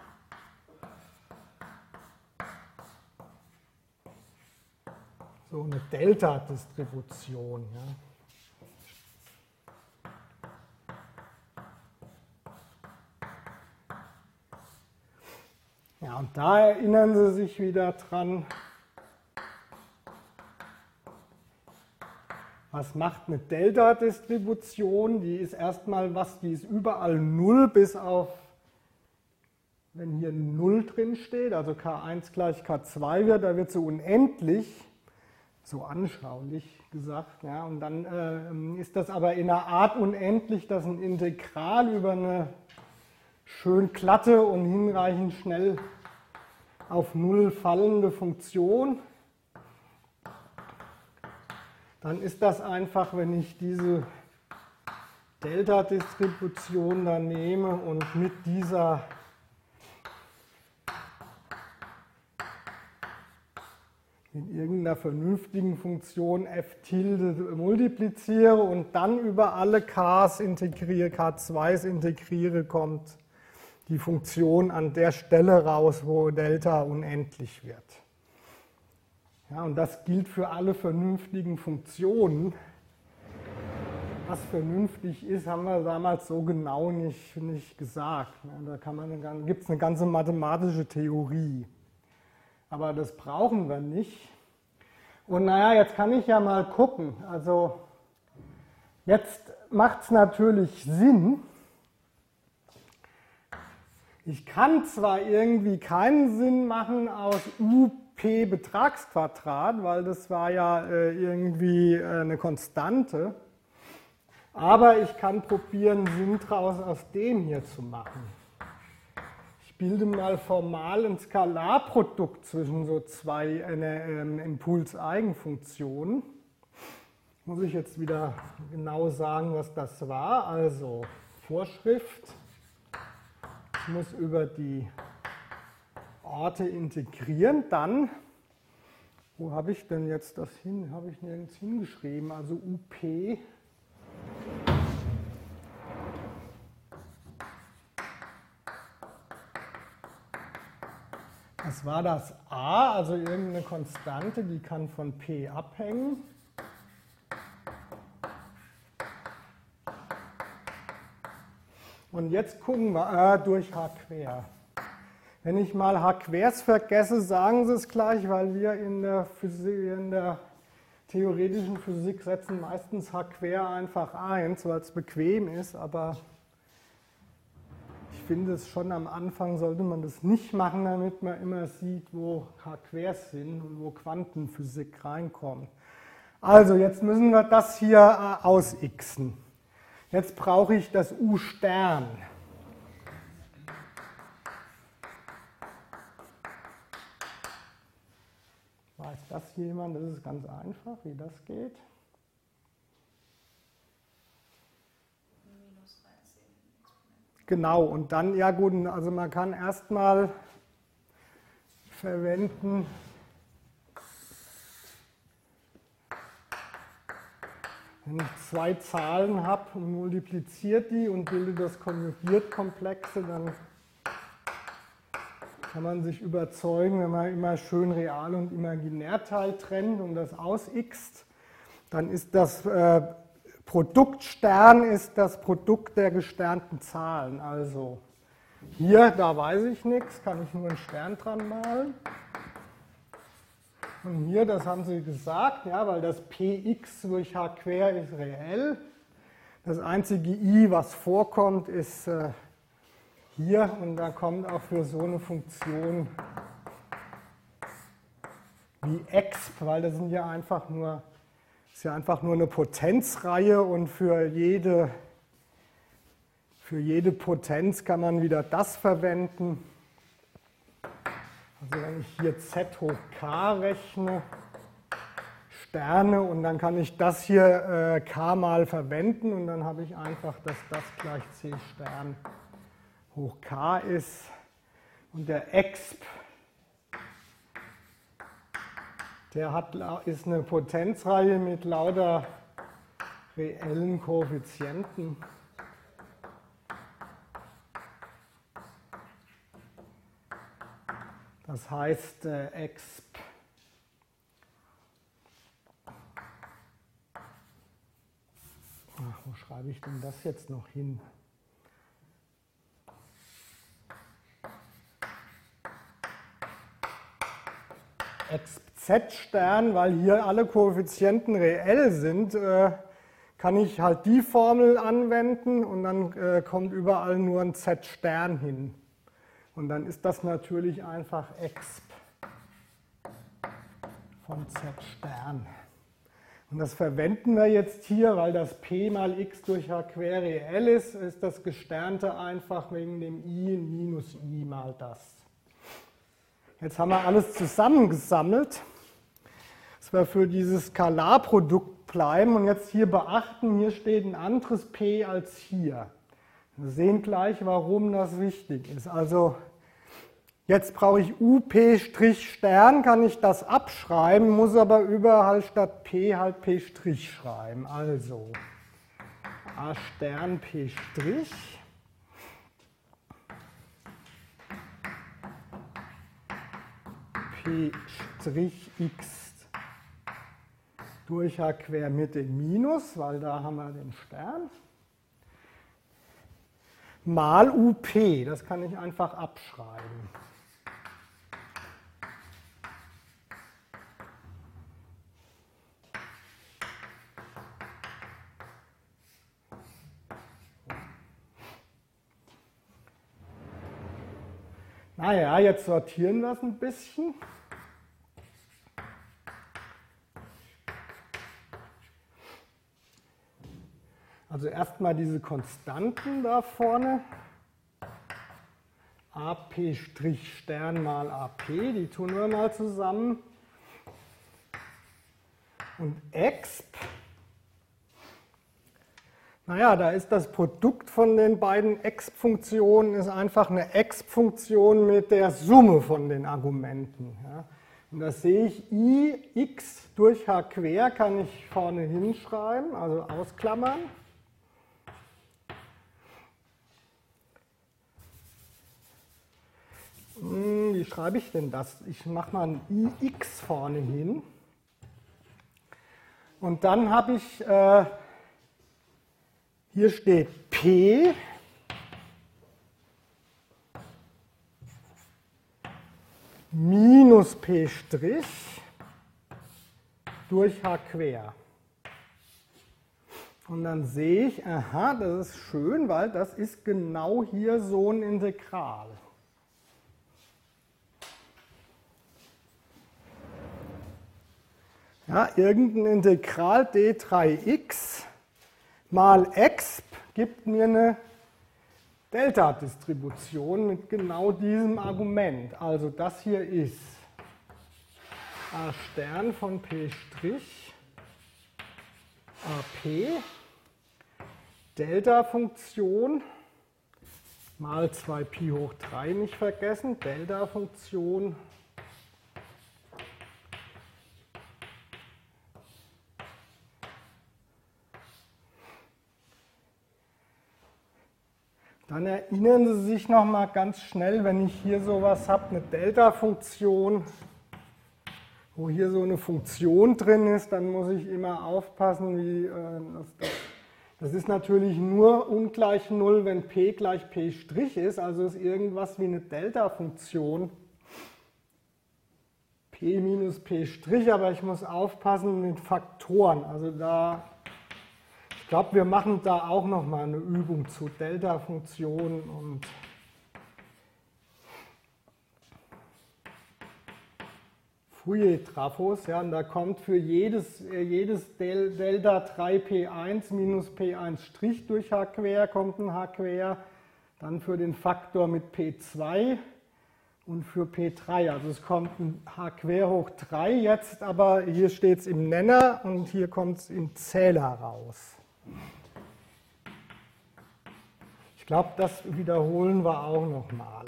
so eine Delta-Distribution. Ja. Ja, und da erinnern Sie sich wieder dran, was macht eine Delta-Distribution? Die ist erstmal was, die ist überall null bis auf, wenn hier null drin steht, also K eins gleich K zwei wird, da wird sie unendlich, so anschaulich gesagt. Ja, und dann äh, ist das aber in einer Art unendlich, dass ein Integral über eine schön glatte und hinreichend schnell auf null fallende Funktion, dann ist das einfach, wenn ich diese Delta-Distribution da nehme und mit dieser in irgendeiner vernünftigen Funktion f tilde multipliziere und dann über alle k's integriere, K zweis integriere, kommt die Funktion an der Stelle raus, wo Delta unendlich wird. Ja, und das gilt für alle vernünftigen Funktionen. Was vernünftig ist, haben wir damals so genau nicht, nicht gesagt. Da kann man, gibt es eine ganze mathematische Theorie. Aber das brauchen wir nicht. Und naja, jetzt kann ich ja mal gucken. Also jetzt macht es natürlich Sinn. Ich kann zwar irgendwie keinen Sinn machen aus U P Betragsquadrat, weil das war ja äh, irgendwie äh, eine Konstante, aber ich kann probieren, Sinn draus aus dem hier zu machen. Ich bilde mal formal ein Skalarprodukt zwischen so zwei äh, ähm, Impulseigenfunktionen. Muss ich jetzt wieder genau sagen, was das war. Also Vorschrift. Ich muss über die Orte integrieren, dann, wo habe ich denn jetzt das hin? Habe ich nirgends hingeschrieben, also U P. Das war das A, also irgendeine Konstante, die kann von P abhängen. Und jetzt gucken wir äh, durch H quer. Wenn ich mal H quers vergesse, sagen Sie es gleich, weil wir in der, Physik, in der theoretischen Physik setzen meistens H quer einfach eins, weil es bequem ist, aber ich finde es schon am Anfang sollte man das nicht machen, damit man immer sieht, wo H quers sind und wo Quantenphysik reinkommt. Also jetzt müssen wir das hier äh, ausixen. Jetzt brauche ich das U Stern. Weiß das jemand? Das ist ganz einfach, wie das geht. minus dreizehn. Genau, und dann, ja gut, also man kann erstmal verwenden wenn ich zwei Zahlen habe und multipliziere die und bilde das Konjugiert-Komplexe, dann kann man sich überzeugen, wenn man immer schön Real- und Imaginärteil trennt und das ausixt, dann ist das äh, Produkt Stern ist das Produkt der gesternten Zahlen. Also hier, da weiß ich nichts, kann ich nur einen Stern dran malen. Und hier, das haben sie gesagt, ja, weil das Px durch h quer ist reell. Das einzige i, was vorkommt, ist äh, hier und da kommt auch für so eine Funktion wie exp, weil das sind ja einfach nur, ist ja einfach nur eine Potenzreihe und für jede, für jede Potenz kann man wieder das verwenden. Also wenn ich hier z hoch k rechne, Sterne, und dann kann ich das hier äh, k mal verwenden und dann habe ich einfach, dass das gleich c Stern hoch k ist. Und der exp, der hat, ist eine Potenzreihe mit lauter reellen Koeffizienten. Das heißt, äh, exp Ach, wo schreibe ich denn das jetzt noch hin? Exp z Stern, weil hier alle Koeffizienten reell sind, äh, kann ich halt die Formel anwenden und dann äh, kommt überall nur ein z Stern hin. Und dann ist das natürlich einfach exp von z Stern. Und das verwenden wir jetzt hier, weil das p mal x durch h quer reell ist, ist das Gesternte einfach wegen dem i minus i mal das. Jetzt haben wir alles zusammengesammelt, dass wir für dieses Skalarprodukt bleiben und jetzt hier beachten, hier steht ein anderes p als hier. Wir sehen gleich, warum das wichtig ist. Also jetzt brauche ich up' Stern, kann ich das abschreiben, muss aber überall statt p halt p' schreiben. Also a Stern p', p'x durch h quer mit dem Minus, weil da haben wir den Stern, mal up, das kann ich einfach abschreiben. Naja, jetzt sortieren wir es ein bisschen. Also erstmal diese Konstanten da vorne. ap' Stern mal ap, die tun wir mal zusammen. Und exp, naja, da ist das Produkt von den beiden exp-Funktionen ist einfach eine exp-Funktion mit der Summe von den Argumenten. Ja. Und das sehe ich, i, x durch h quer kann ich vorne hinschreiben, also ausklammern. Wie schreibe ich denn das? Ich mache mal ein ix vorne hin. Und dann habe ich, äh, hier steht p minus p' durch h quer. Und dann sehe ich, aha, das ist schön, weil das ist genau hier so ein Integral. Ja, irgendein Integral d drei x mal exp gibt mir eine Delta-Distribution mit genau diesem Argument. Also das hier ist a Stern von p' ap, Delta-Funktion mal zwei Pi hoch drei nicht vergessen, Delta-Funktion Dann erinnern Sie sich noch mal ganz schnell, wenn ich hier sowas habe, eine Delta-Funktion, wo hier so eine Funktion drin ist, dann muss ich immer aufpassen, wie äh, das, das, das ist natürlich nur ungleich null, wenn p gleich p' ist, also ist irgendwas wie eine Delta-Funktion, p minus p', aber ich muss aufpassen mit Faktoren, also da, ich glaube, wir machen da auch noch mal eine Übung zu Delta-Funktionen und Fourier-Trafos, ja, und da kommt für jedes, jedes Del, Delta drei p eins minus p eins' durch h quer, kommt ein h quer, dann für den Faktor mit p zwei und für p drei, also es kommt ein h quer hoch drei jetzt, aber hier steht es im Nenner und hier kommt es im Zähler raus. Ich glaube, das wiederholen wir auch noch mal.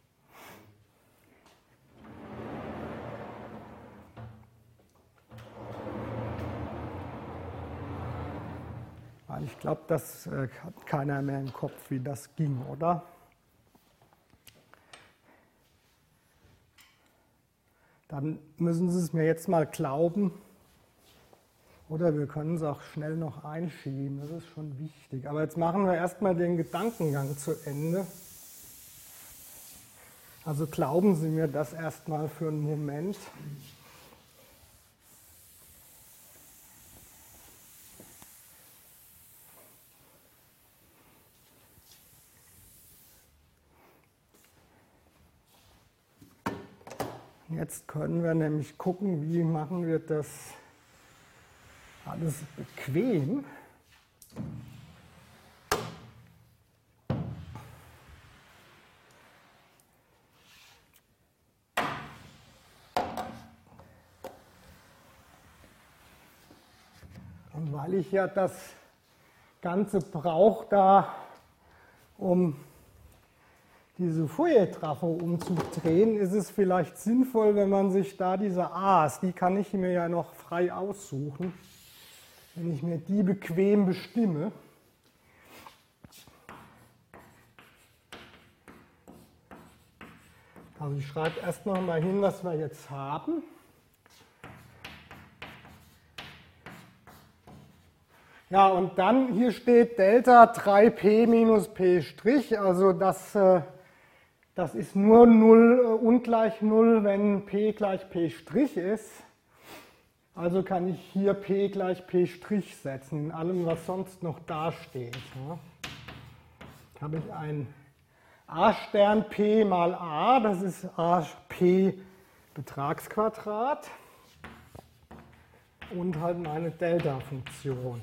Weil ich glaube, das äh, hat keiner mehr im Kopf, wie das ging, oder? Dann müssen Sie es mir jetzt mal glauben. Oder wir können es auch schnell noch einschieben, das ist schon wichtig. Aber jetzt machen wir erstmal den Gedankengang zu Ende. Also glauben Sie mir das erstmal für einen Moment. Jetzt können wir nämlich gucken, wie machen wir das alles bequem. Und weil ich ja das Ganze brauche da, um diese Fourier-Trafo umzudrehen, ist es vielleicht sinnvoll, wenn man sich da diese A's, die kann ich mir ja noch frei aussuchen, wenn ich mir die bequem bestimme. Also ich schreibe erst noch mal hin, was wir jetzt haben. Ja, und dann hier steht Delta drei p minus p', also das, das ist nur null, ungleich null, wenn p gleich p' ist. Also kann ich hier p gleich p' setzen, in allem, was sonst noch dasteht. Ja. Habe ich ein a Stern p mal a, das ist a p Betragsquadrat und halt meine Delta-Funktion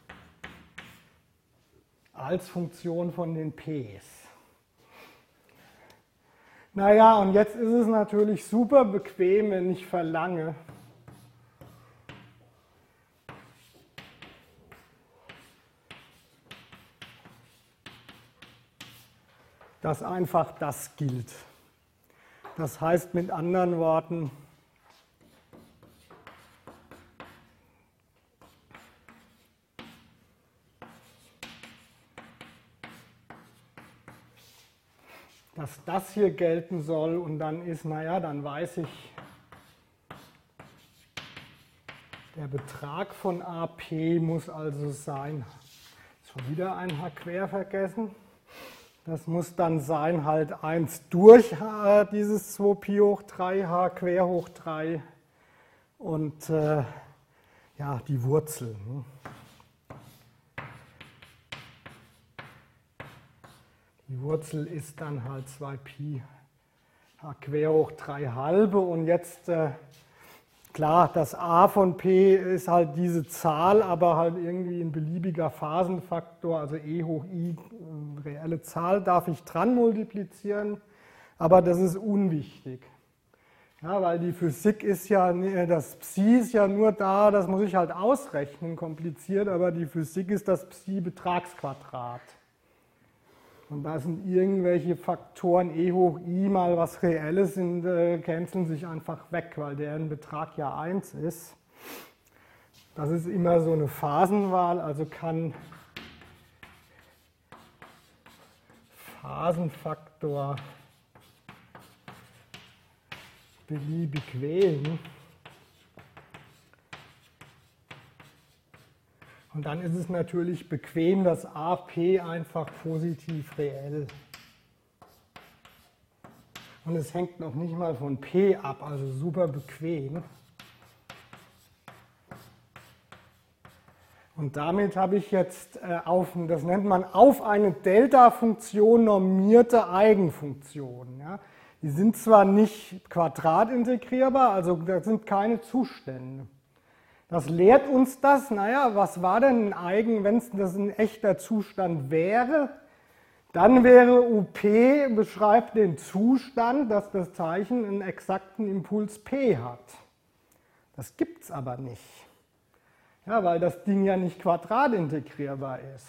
als Funktion von den p's. Naja, und jetzt ist es natürlich super bequem, wenn ich verlange, dass einfach das gilt. Das heißt mit anderen Worten, dass das hier gelten soll und dann ist, naja, dann weiß ich, der Betrag von A P muss also sein, schon wieder ein H quer vergessen, das muss dann sein halt eins durch äh, dieses zwei Pi hoch drei, H quer hoch drei und äh, ja, die Wurzel. Ne? Die Wurzel ist dann halt zwei Pi H quer hoch drei halbe und jetzt, äh, klar, das a von P ist halt diese Zahl, aber halt irgendwie ein beliebiger Phasenfaktor, also e hoch i, eine reelle Zahl, darf ich dran multiplizieren, aber das ist unwichtig. Ja, weil die Physik ist ja, das Psi ist ja nur da, das muss ich halt ausrechnen, kompliziert, aber die Physik ist das Psi-Betragsquadrat. Und da sind irgendwelche Faktoren e hoch i mal was Reelles, sind, äh, canceln sich einfach weg, weil deren Betrag ja eins ist. Das ist immer so eine Phasenwahl, also kann Basenfaktor beliebig wählen. Und dann ist es natürlich bequem, dass A P einfach positiv reell. Und es hängt noch nicht mal von P ab, also super bequem. Und damit habe ich jetzt äh, auf, das nennt man auf eine Delta-Funktion normierte Eigenfunktionen. Ja. Die sind zwar nicht quadratintegrierbar, also da sind keine Zustände. Was lehrt uns das? Naja, was war denn ein Eigen, wenn es das ein echter Zustand wäre? Dann wäre U P, beschreibt den Zustand, dass das Zeichen einen exakten Impuls P hat. Das gibt es aber nicht. Ja, weil das Ding ja nicht quadratintegrierbar ist.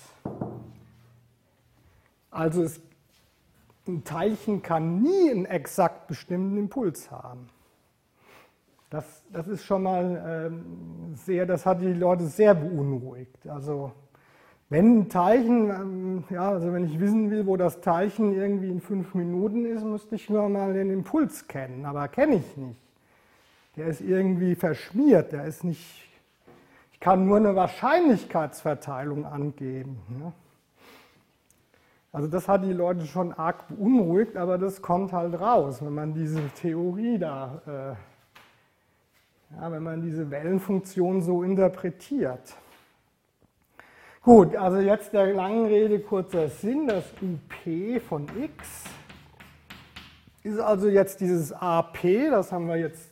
Also es, ein Teilchen kann nie einen exakt bestimmten Impuls haben. Das, das ist schon mal ähm, sehr, das hat die Leute sehr beunruhigt. Also wenn ein Teilchen, ähm, ja, also wenn ich wissen will, wo das Teilchen irgendwie in fünf Minuten ist, müsste ich nur mal den Impuls kennen, aber kenne ich nicht. Der ist irgendwie verschmiert, der ist nicht, ich kann nur eine Wahrscheinlichkeitsverteilung angeben. Ne? Also das hat die Leute schon arg beunruhigt, aber das kommt halt raus, wenn man diese Theorie da äh, Ja, wenn man diese Wellenfunktion so interpretiert. Gut, also jetzt der langen Rede kurzer Sinn, das U P von x ist also jetzt dieses A P, das haben wir jetzt,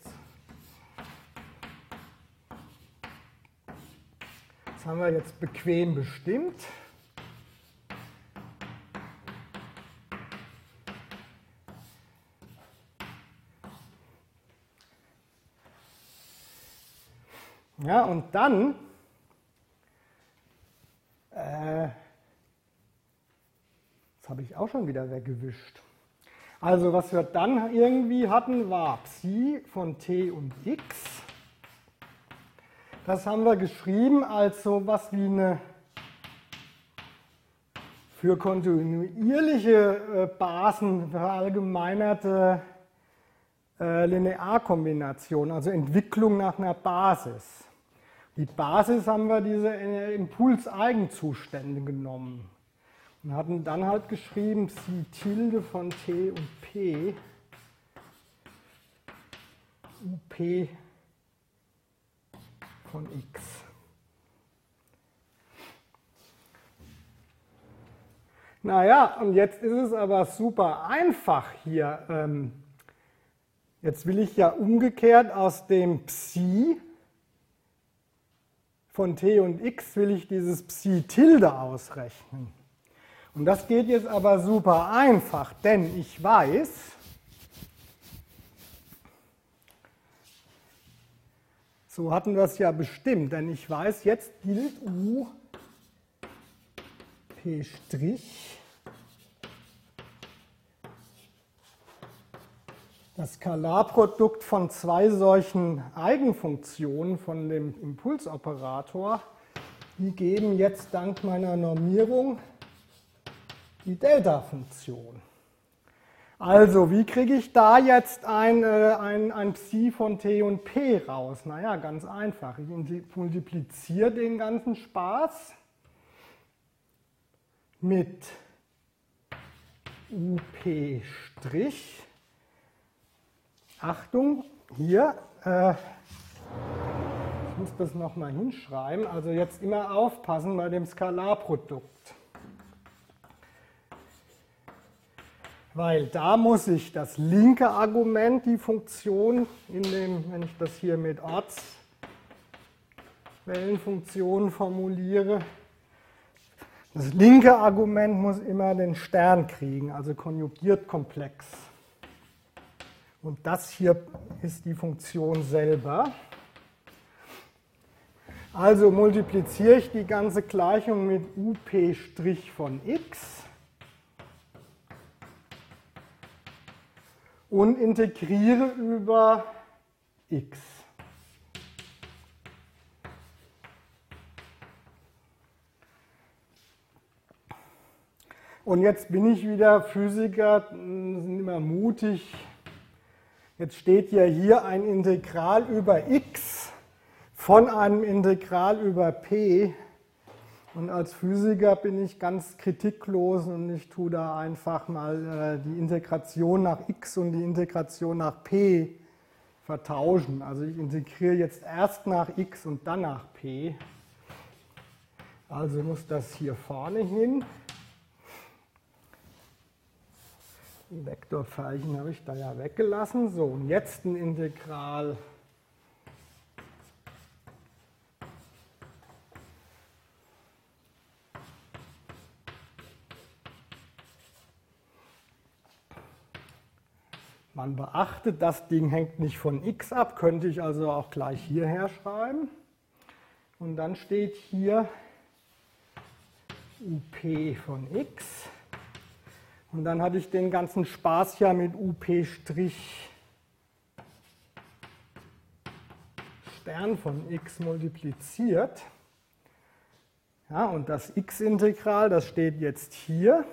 das haben wir jetzt bequem bestimmt. Ja, und dann, äh, das habe ich auch schon wieder weggewischt. Also was wir dann irgendwie hatten, war Psi von t und x. Das haben wir geschrieben als so was wie eine für kontinuierliche äh, Basen verallgemeinerte äh, Linearkombination, also Entwicklung nach einer Basis. Die Basis haben wir diese Impulseigenzustände genommen und hatten dann halt geschrieben Psi Tilde von t und p, U P von x. Naja, und jetzt ist es aber super einfach hier. Ähm, jetzt will ich ja umgekehrt aus dem Psi von t und x will ich dieses Psi Tilde ausrechnen. Und das geht jetzt aber super einfach, denn ich weiß, so hatten wir es ja bestimmt, denn ich weiß, jetzt gilt U P', das Skalarprodukt von zwei solchen Eigenfunktionen von dem Impulsoperator, die geben jetzt dank meiner Normierung die Delta-Funktion. Also, wie kriege ich da jetzt ein, äh, ein, ein Psi von t und p raus? Naja, ganz einfach. Ich multipliziere den ganzen Spaß mit U P'. Achtung, hier, äh, ich muss das nochmal hinschreiben, also jetzt immer aufpassen bei dem Skalarprodukt. Weil da muss ich das linke Argument, die Funktion, in dem, wenn ich das hier mit Ortswellenfunktionen formuliere, das linke Argument muss immer den Stern kriegen, also konjugiert komplex. Und das hier ist die Funktion selber. Also multipliziere ich die ganze Gleichung mit U P' von x und integriere über x. Und jetzt bin ich wieder Physiker, sind immer mutig. Jetzt steht ja hier ein Integral über x von einem Integral über p. Und als Physiker bin ich ganz kritiklos und ich tue da einfach mal äh, die Integration nach x und die Integration nach p vertauschen. Also ich integriere jetzt erst nach x und dann nach p. Also muss das hier vorne hin. Die Vektorpfeilchen habe ich da ja weggelassen. So, und jetzt ein Integral Man beachtet, das Ding hängt nicht von x ab, könnte ich also auch gleich hierher schreiben. Und dann steht hier U P von x. Und dann hatte ich den ganzen Spaß ja mit U P' Stern von x multipliziert. Ja, und das x-Integral, das steht jetzt hier.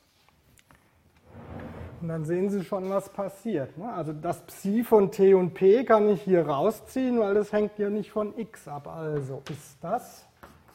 Und dann sehen Sie schon, was passiert. Also das Psi von t und p kann ich hier rausziehen, weil das hängt ja nicht von x ab. Also ist das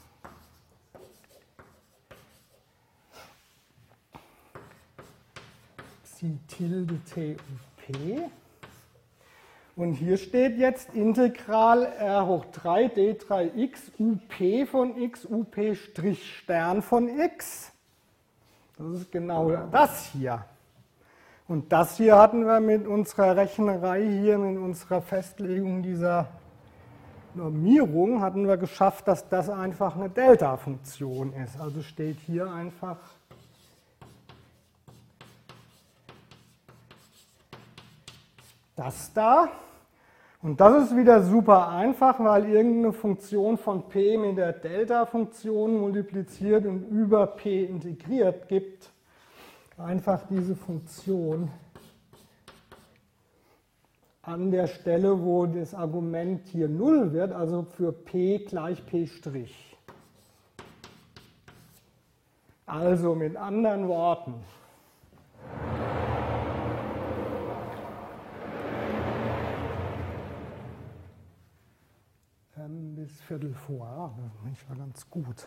Psi tilde t und p. Und hier steht jetzt Integral r hoch drei d drei x up von x, up' Stern von x. Das ist genau das hier. Und das hier hatten wir mit unserer Rechnerei hier, mit unserer Festlegung dieser Normierung, hatten wir geschafft, dass das einfach eine Delta-Funktion ist. Also steht hier einfach das da. Und das ist wieder super einfach, weil irgendeine Funktion von p mit der Delta-Funktion multipliziert und über p integriert gibt. Einfach diese Funktion an der Stelle, wo das Argument hier null wird, also für p gleich p'. Also mit anderen Worten, ähm, bis Viertel vor, ja, das war ganz gut.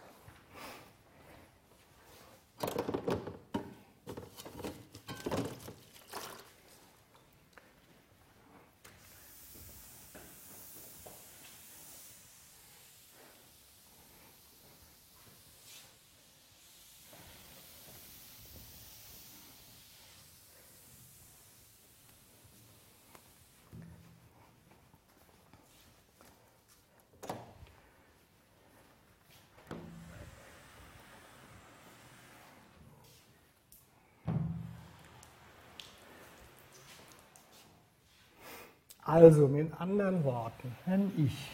Also mit anderen Worten, wenn ich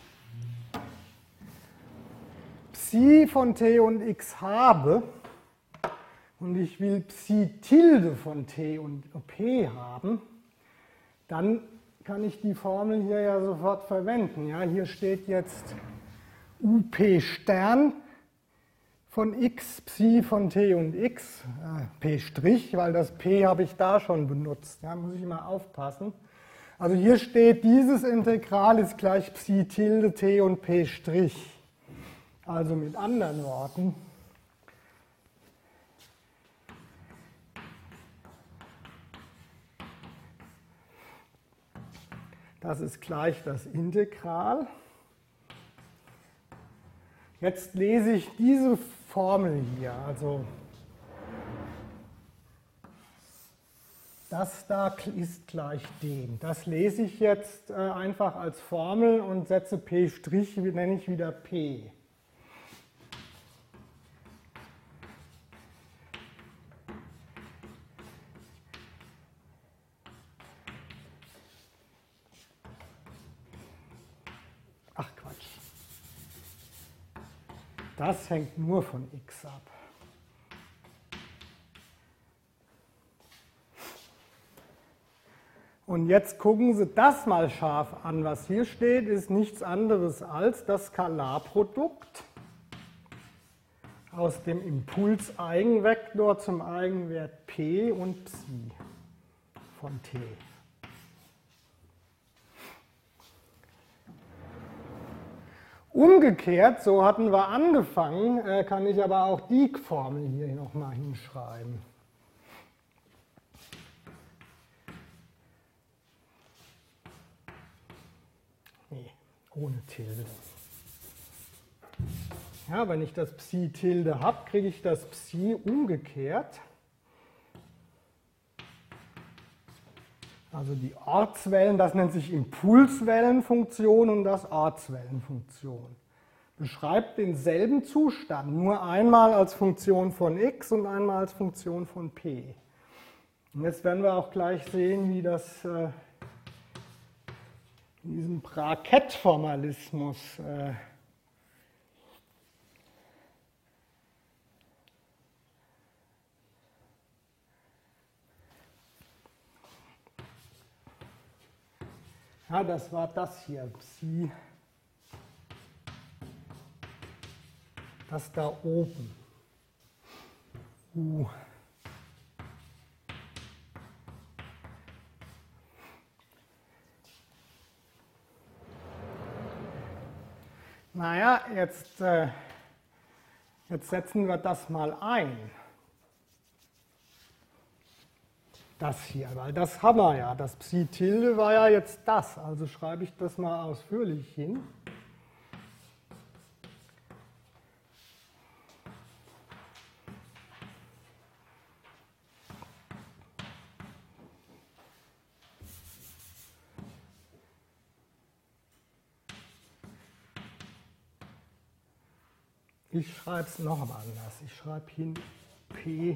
Psi von t und x habe und ich will Psi tilde von t und p haben, dann kann ich die Formel hier ja sofort verwenden. Ja, hier steht jetzt up' Stern von x, Psi von t und x, äh, p', weil das p habe ich da schon benutzt. Da ja, muss ich mal aufpassen. Also hier steht, dieses Integral ist gleich Psi tilde t und p'. Also mit anderen Worten, das ist gleich das Integral. Jetzt lese ich diese Formel hier, also das da ist gleich dem. Das lese ich jetzt äh, einfach als Formel und setze p', nenne ich wieder p. Ach Quatsch. Das hängt nur von x ab. Und jetzt gucken Sie das mal scharf an. Was hier steht, ist nichts anderes als das Skalarprodukt aus dem Impulseigenvektor zum Eigenwert P und Psi von T. Umgekehrt, so hatten wir angefangen, kann ich aber auch die Formel hier nochmal hinschreiben. Nee, ohne Tilde. Ja, wenn ich das Psi-Tilde habe, kriege ich das Psi umgekehrt. Also die Ortswellen, das nennt sich Impulswellenfunktion und das Ortswellenfunktion. Beschreibt denselben Zustand, nur einmal als Funktion von x und einmal als Funktion von p. Und jetzt werden wir auch gleich sehen, wie das äh, in diesem Brackett-Formalismus äh, ja, das war das hier, Psi, das da oben, U. Naja, jetzt, äh, jetzt setzen wir das mal ein. Das hier, weil das haben wir ja. Das Psi-Tilde war ja jetzt das. Also schreibe ich das mal ausführlich hin. Ich schreibe es noch mal anders. Ich schreibe hin P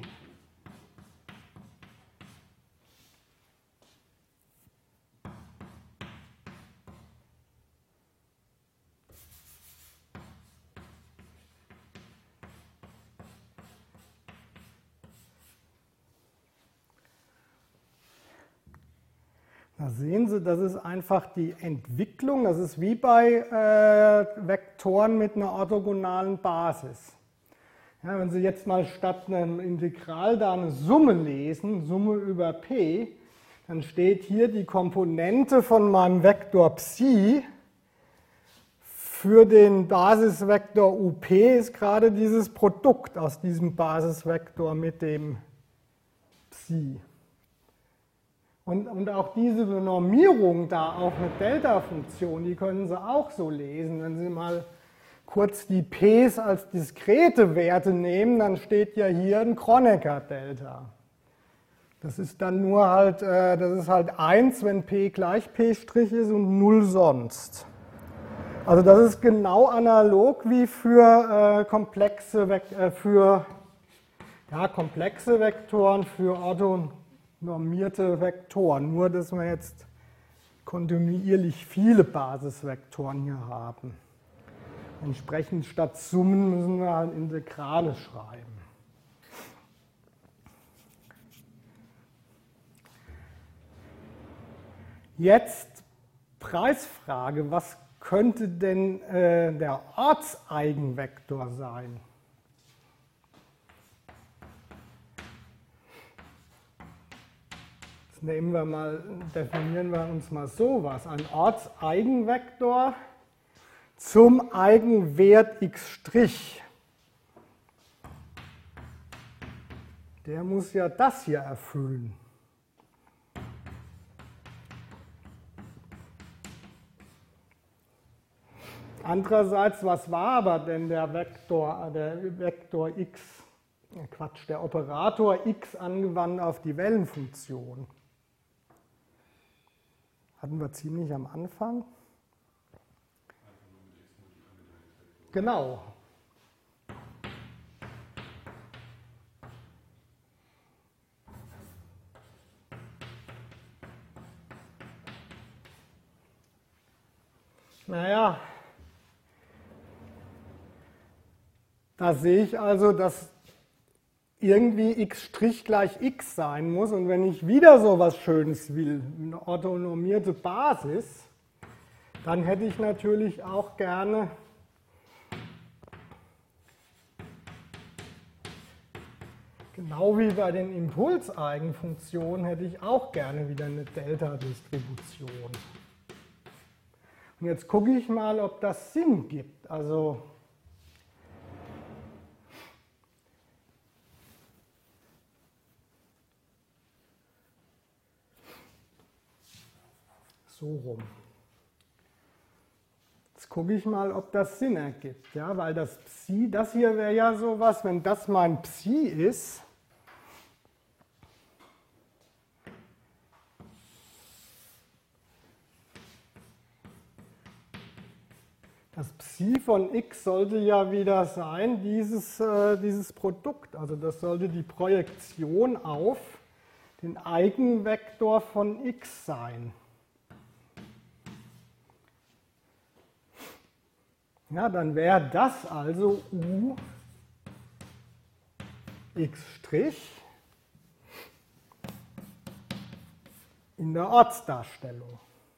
Da sehen Sie, das ist einfach die Entwicklung, das ist wie bei äh, Vektoren mit einer orthogonalen Basis. Ja, wenn Sie jetzt mal statt einem Integral da eine Summe lesen, Summe über p, dann steht hier die Komponente von meinem Vektor Psi für den Basisvektor U P ist gerade dieses Produkt aus diesem Basisvektor mit dem Psi. Und, und auch diese Normierung da auf eine Delta-Funktion, die können Sie auch so lesen. Wenn Sie mal kurz die P's als diskrete Werte nehmen, dann steht ja hier ein Kronecker-Delta. Das ist dann nur halt, äh, das ist halt eins, wenn P gleich P' ist und null sonst. Also das ist genau analog wie für, äh, komplexe, äh, für ja, komplexe Vektoren, für Ortho normierte Vektoren, nur dass wir jetzt kontinuierlich viele Basisvektoren hier haben. Entsprechend statt Summen müssen wir halt Integrale schreiben. Jetzt Preisfrage, was könnte denn äh, der Ortseigenvektor sein? Nehmen wir mal, definieren wir uns mal sowas. Ein Ortseigenvektor zum Eigenwert x'. Der muss ja das hier erfüllen. Andererseits, was war aber denn der Vektor, der Vektor x, Quatsch, der Operator x angewandt auf die Wellenfunktion? Hatten wir ziemlich am Anfang. Genau. Naja, da sehe ich also, dass irgendwie x' gleich x sein muss. Und wenn ich wieder so was Schönes will, eine orthonormierte Basis, dann hätte ich natürlich auch gerne Genau wie bei den Impulseigenfunktionen hätte ich auch gerne wieder eine Delta-Distribution. Und jetzt gucke ich mal, ob das Sinn gibt. Also so rum. Jetzt gucke ich mal, ob das Sinn ergibt. Ja, weil das Psi, das hier wäre ja sowas, wenn das mein Psi ist, das Psi von x sollte ja wieder sein, dieses, äh, dieses Produkt. Also das sollte die Projektion auf den Eigenvektor von x sein. Ja, dann wäre das also u x' in der Ortsdarstellung.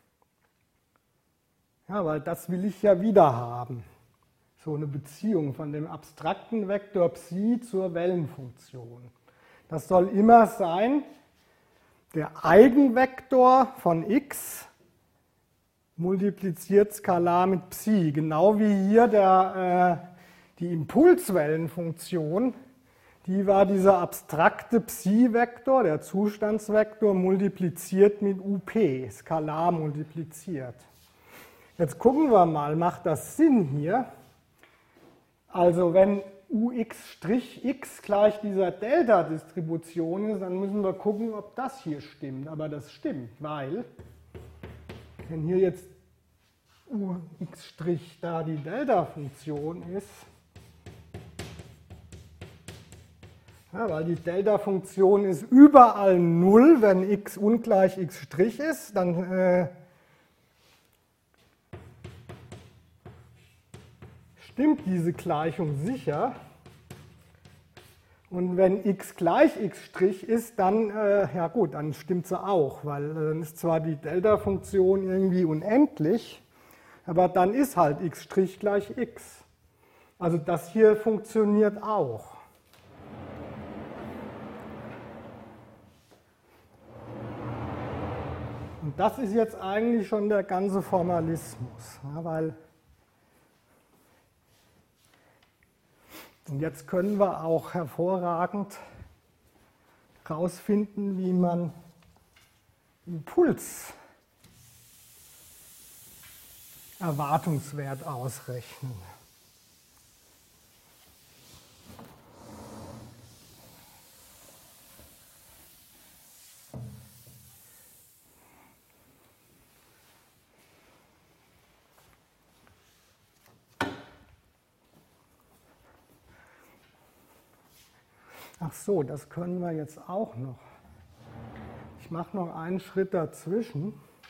Ja, weil das will ich ja wieder haben. So eine Beziehung von dem abstrakten Vektor Psi zur Wellenfunktion. Das soll immer sein, der Eigenvektor von x multipliziert skalar mit Psi. Genau wie hier der, äh, die Impulswellenfunktion, die war dieser abstrakte Psi-Vektor, der Zustandsvektor, multipliziert mit U P, skalar multipliziert. Jetzt gucken wir mal, macht das Sinn hier? Also wenn Ux' x gleich dieser Delta-Distribution ist, dann müssen wir gucken, ob das hier stimmt. Aber das stimmt, weil, wenn hier jetzt Ux' da die Delta-Funktion ist, ja, weil die Delta-Funktion ist überall null, wenn x ungleich x' ist, dann äh, stimmt diese Gleichung sicher. Und wenn x gleich x' ist, dann, äh, ja gut, dann stimmt sie auch, weil äh, dann ist zwar die Delta-Funktion irgendwie unendlich, aber dann ist halt x' gleich x. Also das hier funktioniert auch. Und das ist jetzt eigentlich schon der ganze Formalismus, ja, weil und jetzt können wir auch hervorragend herausfinden, wie man Impulserwartungswert ausrechnen. Ach so, das können wir jetzt auch noch. Ich mache noch einen Schritt dazwischen.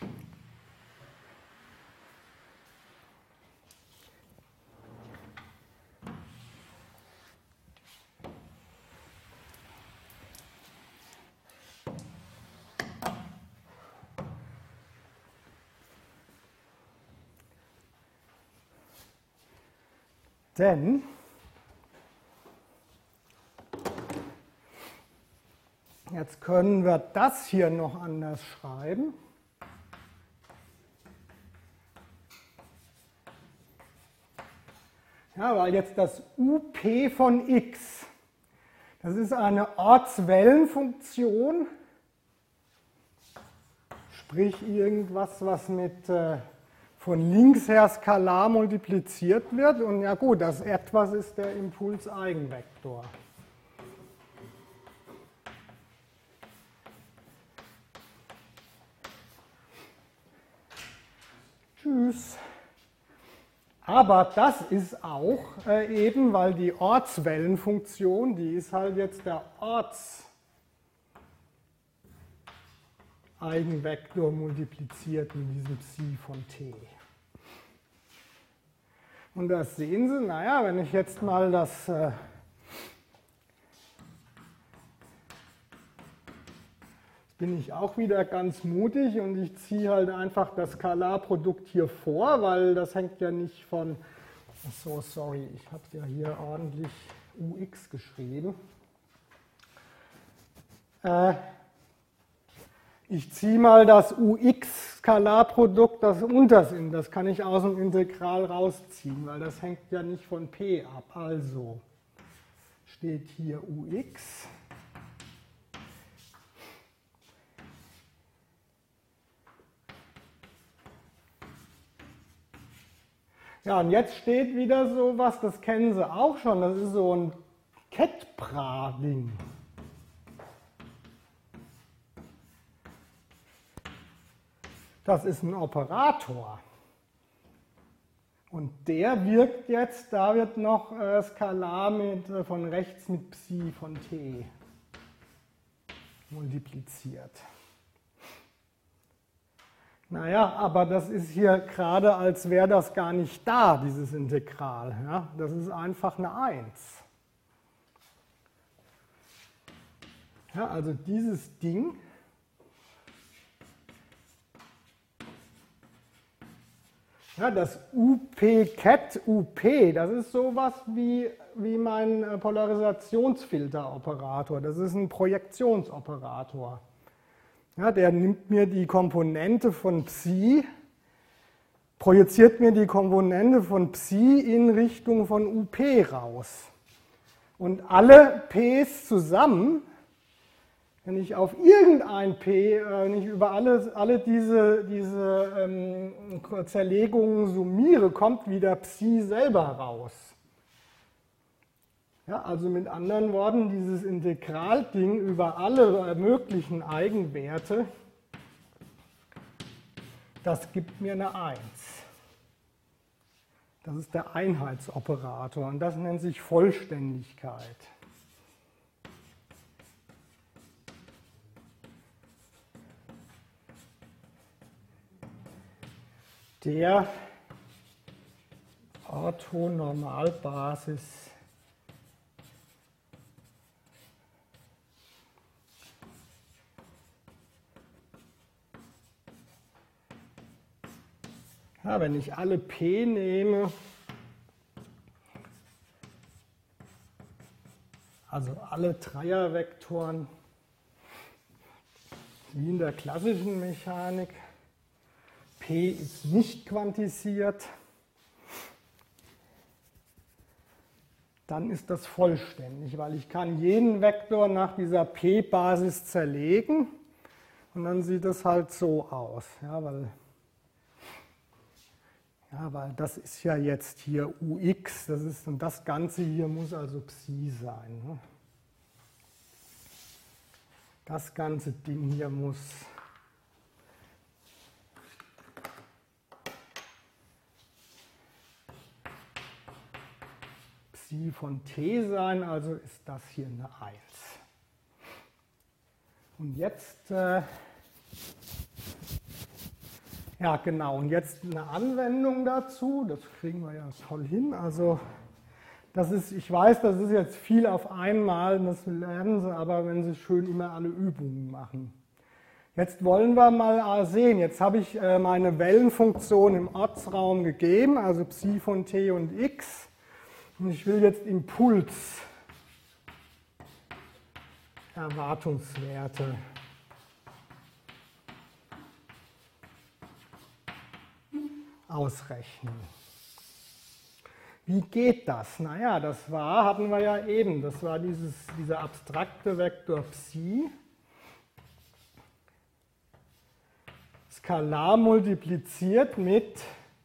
Denn jetzt können wir das hier noch anders schreiben. Ja, weil jetzt das U P von x, das ist eine Ortswellenfunktion, sprich irgendwas, was mit äh, von links her skalar multipliziert wird. Und ja gut, das etwas ist der Impulseigenvektor. Tschüss. Aber das ist auch äh, eben, weil die Ortswellenfunktion, die ist halt jetzt der Ortseigenvektor multipliziert mit diesem Psi von t. Und das sehen Sie, naja, wenn ich jetzt mal das äh, bin ich auch wieder ganz mutig und ich ziehe halt einfach das Skalarprodukt hier vor, weil das hängt ja nicht von, so sorry, ich habe ja hier ordentlich Ux geschrieben. Äh, ich ziehe mal das U X-Skalarprodukt, das unter sind. Das kann ich aus dem Integral rausziehen, weil das hängt ja nicht von P ab. Also steht hier U X. Ja, und jetzt steht wieder so was, das kennen Sie auch schon, das ist so ein Ket-Pra-Ding. Das ist ein Operator. Und der wirkt jetzt, da wird noch äh, Skalar mit, äh, von rechts mit Psi von t multipliziert. Naja, aber das ist hier gerade, als wäre das gar nicht da, dieses Integral. Ja? Das ist einfach eine eins. Ja, also dieses Ding ja, das U P-Ket, U P, das ist sowas wie, wie mein Polarisationsfilteroperator. Das ist ein Projektionsoperator. Ja, der nimmt mir die Komponente von Psi, projiziert mir die Komponente von Psi in Richtung von U P raus. Und alle P's zusammen, wenn ich auf irgendein P, wenn ich über alle, alle diese, diese ähm, Zerlegungen summiere, kommt wieder Psi selber raus. Ja, also mit anderen Worten, dieses Integralding über alle möglichen Eigenwerte, das gibt mir eine eins. Das ist der Einheitsoperator und das nennt sich Vollständigkeit. Der Orthonormalbasis ja, wenn ich alle P nehme, also alle Dreiervektoren, wie in der klassischen Mechanik, P ist nicht quantisiert, dann ist das vollständig, weil ich kann jeden Vektor nach dieser P-Basis zerlegen und dann sieht es halt so aus. Ja, weil, ja, weil das ist ja jetzt hier U X, das ist, und das Ganze hier muss also Psi sein. Ne? Das ganze Ding hier muss Psi von t sein, also ist das hier eine eins. Und jetzt, äh, ja genau, und jetzt eine Anwendung dazu, das kriegen wir ja toll hin. Also das ist, ich weiß, das ist jetzt viel auf einmal, das lernen Sie aber, wenn Sie schön immer alle Übungen machen. Jetzt wollen wir mal sehen, jetzt habe ich äh, meine Wellenfunktion im Ortsraum gegeben, also Psi von t und x. Und ich will jetzt Impuls Erwartungswerte ausrechnen. Wie geht das? Naja, das war, hatten wir ja eben, das war dieses, dieser abstrakte Vektor Psi, skalar multipliziert mit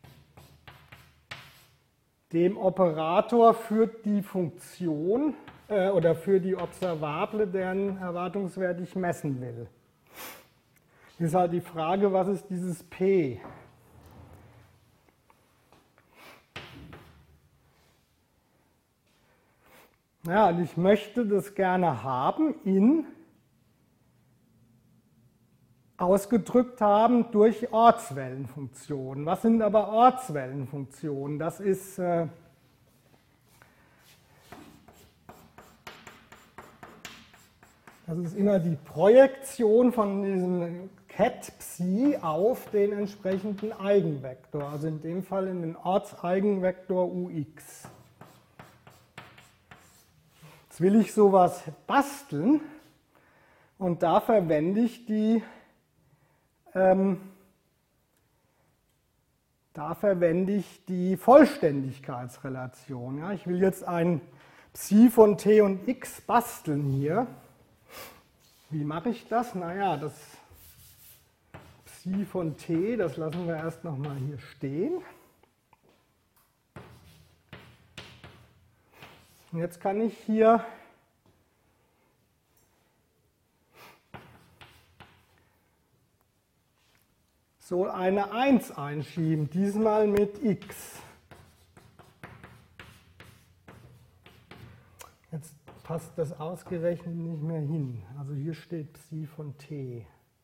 dem Operator für die Funktion äh, oder für die Observable, deren Erwartungswert ich messen will. Ist halt die Frage, was ist dieses P? Ja, und ich möchte das gerne haben in ausgedrückt haben durch Ortswellenfunktionen. Was sind aber Ortswellenfunktionen? Das ist äh, das ist immer die Projektion von diesem Ket Psi auf den entsprechenden Eigenvektor, also in dem Fall in den Ortseigenvektor U X. Jetzt will ich sowas basteln. Und da verwende ich die, ähm, da verwende ich die Vollständigkeitsrelation. Ja, ich will jetzt ein Psi von t und x basteln hier. Wie mache ich das? Naja, das Psi von t, das lassen wir erst nochmal hier stehen. Und jetzt kann ich hier so eine eins einschieben, diesmal mit x. Jetzt passt das ausgerechnet nicht mehr hin. Also hier steht Psi von t.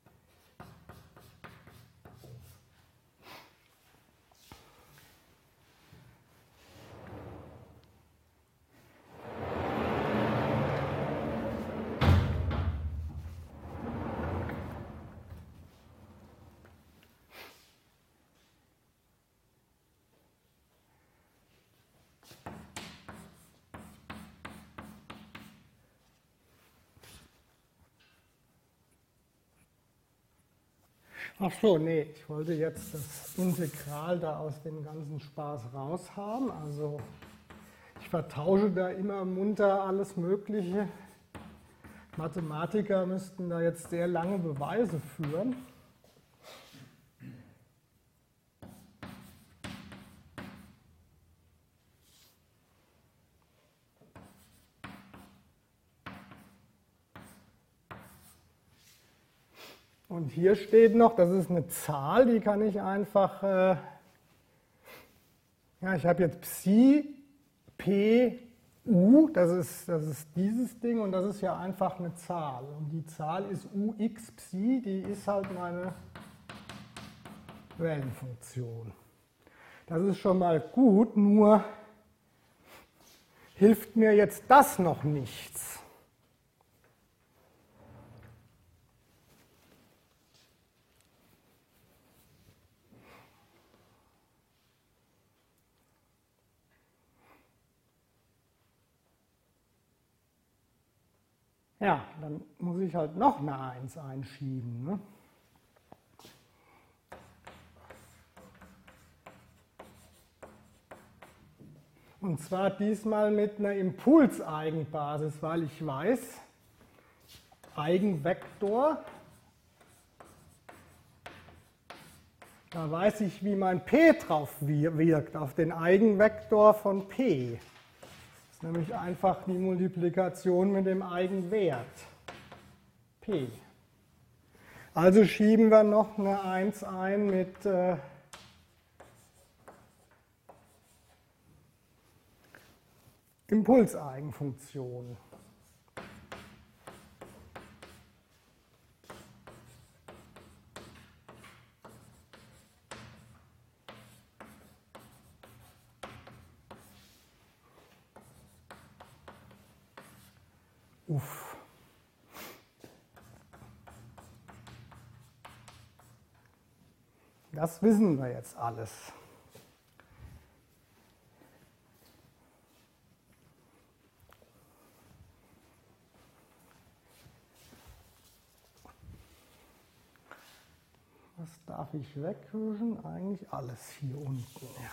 Ach so, nee, ich wollte jetzt das Integral da aus dem ganzen Spaß raus haben. Also ich vertausche da immer munter alles Mögliche. Mathematiker müssten da jetzt sehr lange Beweise führen. Und hier steht noch, das ist eine Zahl, die kann ich einfach, äh, ja, ich habe jetzt Psi, P, U, das ist, das ist dieses Ding und das ist ja einfach eine Zahl. Und die Zahl ist Ux Psi, die ist halt meine Wellenfunktion. Das ist schon mal gut, nur hilft mir jetzt das noch nichts. Ja, dann muss ich halt noch eine eins einschieben. Ne? Und zwar diesmal mit einer Impulseigenbasis, weil ich weiß, Eigenvektor, da weiß ich, wie mein P drauf wirkt, auf den Eigenvektor von P. Das ist nämlich einfach die Multiplikation mit dem Eigenwert P. Also schieben wir noch eine eins ein mit äh, Impulseigenfunktion. Uff. Das wissen wir jetzt alles. Was darf ich wegwischen? Eigentlich alles hier unten. Ja.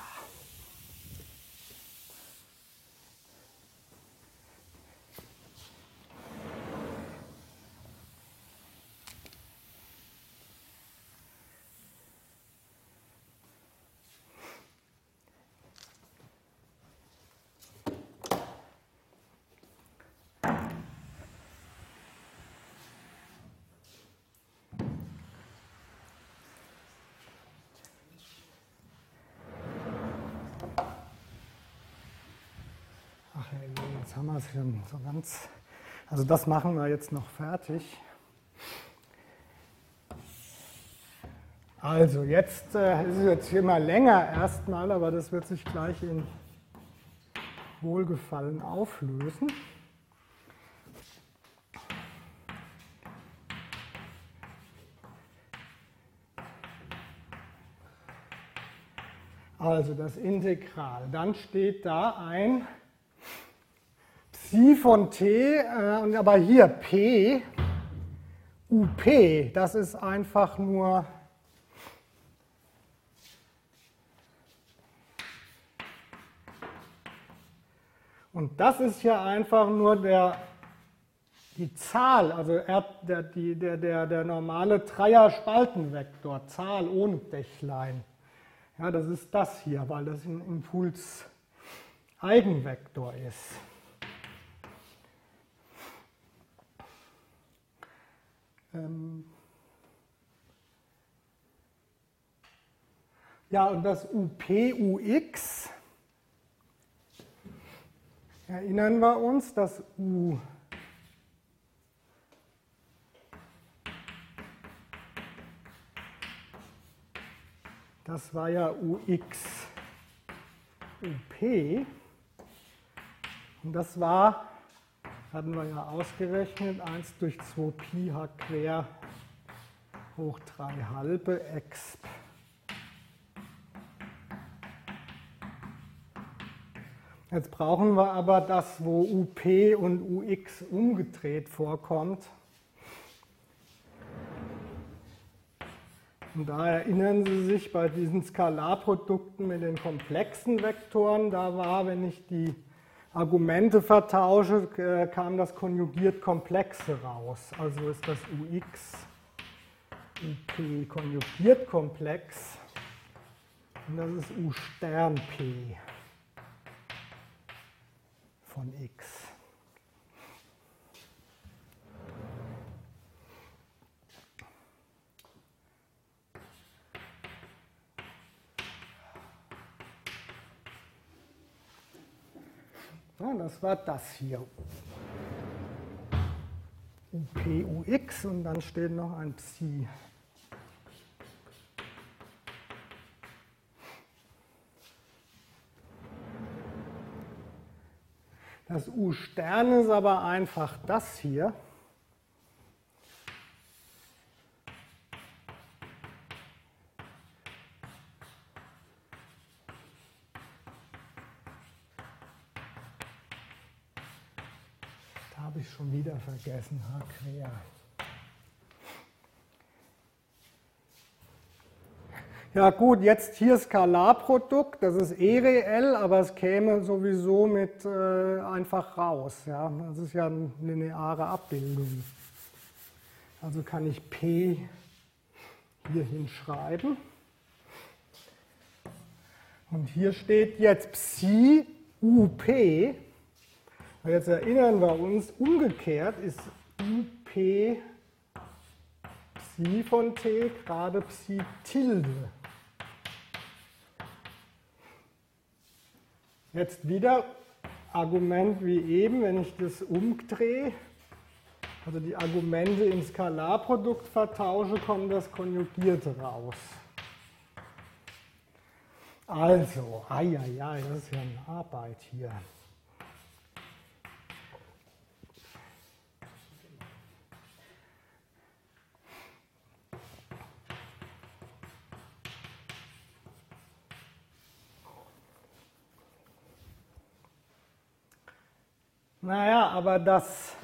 Jetzt haben wir es schon so ganz, also das machen wir jetzt noch fertig. Also jetzt äh, ist es jetzt hier mal länger erstmal, aber das wird sich gleich in Wohlgefallen auflösen. Also das Integral, dann steht da ein Psi von t, äh, und aber hier P, U P, das ist einfach nur und das ist ja einfach nur der, die Zahl, also er, der, die, der, der, der normale Dreier-Spaltenvektor, Zahl ohne Dächlein. Ja, das ist das hier, weil das ein Impuls-Eigenvektor ist. Ähm ja, und das U P U X, erinnern wir uns, das U das war ja U X U P und das war, hatten wir ja ausgerechnet, eins durch zwei Pi h quer hoch drei halbe exp. Jetzt brauchen wir aber das, wo U P und U X umgedreht vorkommt. Und da erinnern Sie sich bei diesen Skalarprodukten mit den komplexen Vektoren, da war, wenn ich die Argumente vertausche, kam das konjugiert Komplexe raus. Also ist das U X U P konjugiert komplex und das ist U Stern P von X. Ja, das war das hier. U P U X und dann steht noch ein Psi. Das U Stern ist aber einfach das hier. Da habe ich schon wieder vergessen, H quer. Ja gut, jetzt hier Skalarprodukt, das ist eh reell, aber es käme sowieso mit äh, einfach raus. Ja? Das ist ja eine lineare Abbildung. Also kann ich P hier hinschreiben. Und hier steht jetzt Psi U P. Jetzt erinnern wir uns, umgekehrt ist U P Psi von T gerade Psi Tilde. Jetzt wieder Argument wie eben, wenn ich das umdrehe, also die Argumente im Skalarprodukt vertausche, kommt das Konjugierte raus. Also, ai, ai, ai, das ist ja eine Arbeit hier. Naja, aber das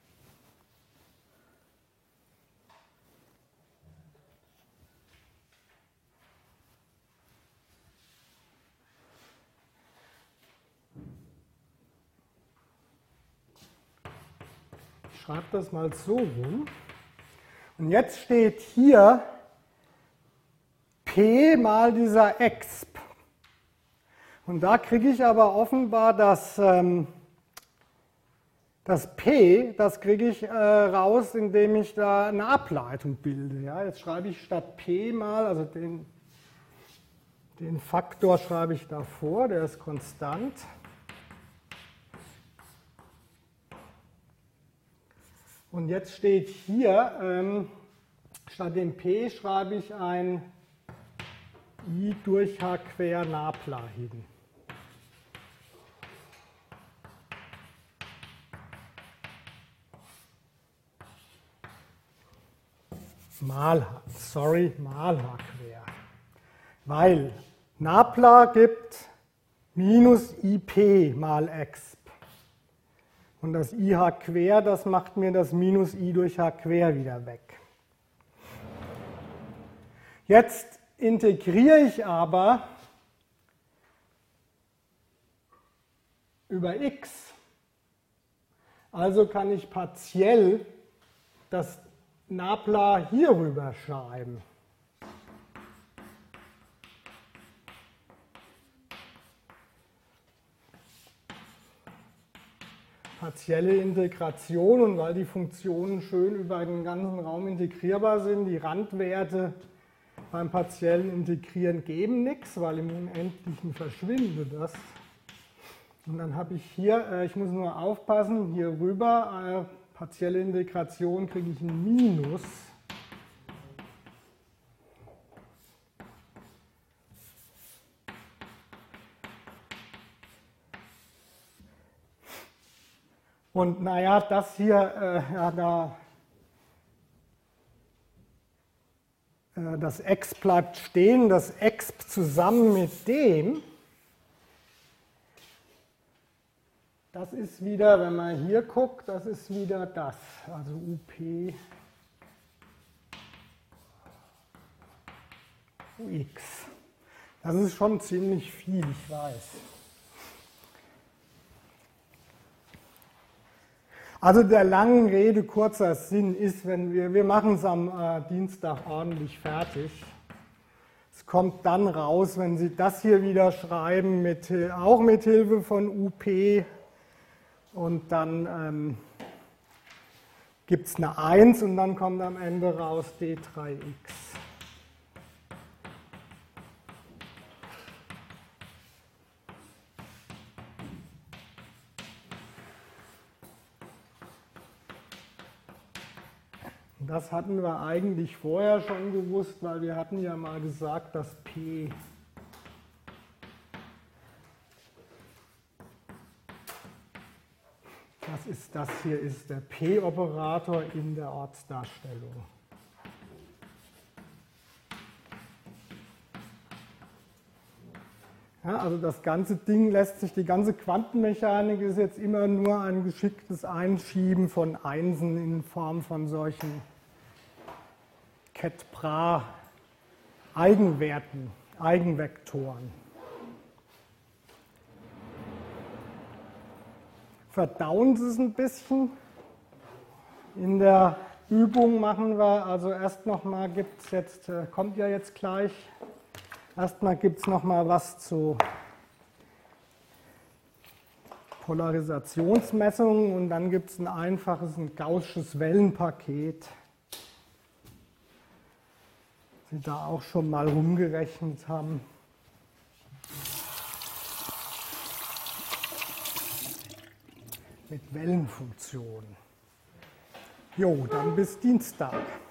ich schreibe das mal so rum. Und jetzt steht hier P mal dieser exp. Und da kriege ich aber offenbar das ähm, Das P, das kriege ich äh, raus, indem ich da eine Ableitung bilde. Ja, jetzt schreibe ich statt P mal, also den, den Faktor schreibe ich da vor, der ist konstant. Und jetzt steht hier, ähm, statt dem P schreibe ich ein I durch H quer Nabla hin. Mal, sorry, mal H quer. Weil Nabla gibt minus I P mal exp. Und das I H quer, das macht mir das minus I durch H quer wieder weg. Jetzt integriere ich aber über x. Also kann ich partiell das Nabla hier rüber schreiben. Partielle Integration, und weil die Funktionen schön über den ganzen Raum integrierbar sind, die Randwerte beim partiellen Integrieren geben nichts, weil im Unendlichen verschwindet das. Und dann habe ich hier, äh, ich muss nur aufpassen, hier rüber, äh, partielle Integration, kriege ich ein Minus. Und naja, das hier, äh, ja, da, äh, das x bleibt stehen, das x zusammen mit dem, das ist wieder, wenn man hier guckt, das ist wieder das, also U P Ux. Das ist schon ziemlich viel, ich weiß. Also der langen Rede kurzer Sinn ist, wenn wir, wir machen es am äh, Dienstag ordentlich fertig. Es kommt dann raus, wenn Sie das hier wieder schreiben, mit, auch mit Hilfe von U P. Und dann ähm, gibt es eine eins und dann kommt am Ende raus D drei x. Das hatten wir eigentlich vorher schon gewusst, weil wir hatten ja mal gesagt, dass P das ist das hier ist der P-Operator in der Ortsdarstellung. Ja, also das ganze Ding lässt sich, die ganze Quantenmechanik ist jetzt immer nur ein geschicktes Einschieben von Einsen in Form von solchen Ket-Bra-Eigenwerten, Eigenvektoren. Verdauen Sie es ein bisschen. In der Übung machen wir, also erst nochmal gibt es jetzt, kommt ja jetzt gleich, erstmal gibt es nochmal was zu Polarisationsmessungen und dann gibt es ein einfaches, ein gaußsches Wellenpaket. Sie da auch schon mal rumgerechnet haben. Mit Wellenfunktionen. Jo, dann bis Dienstag.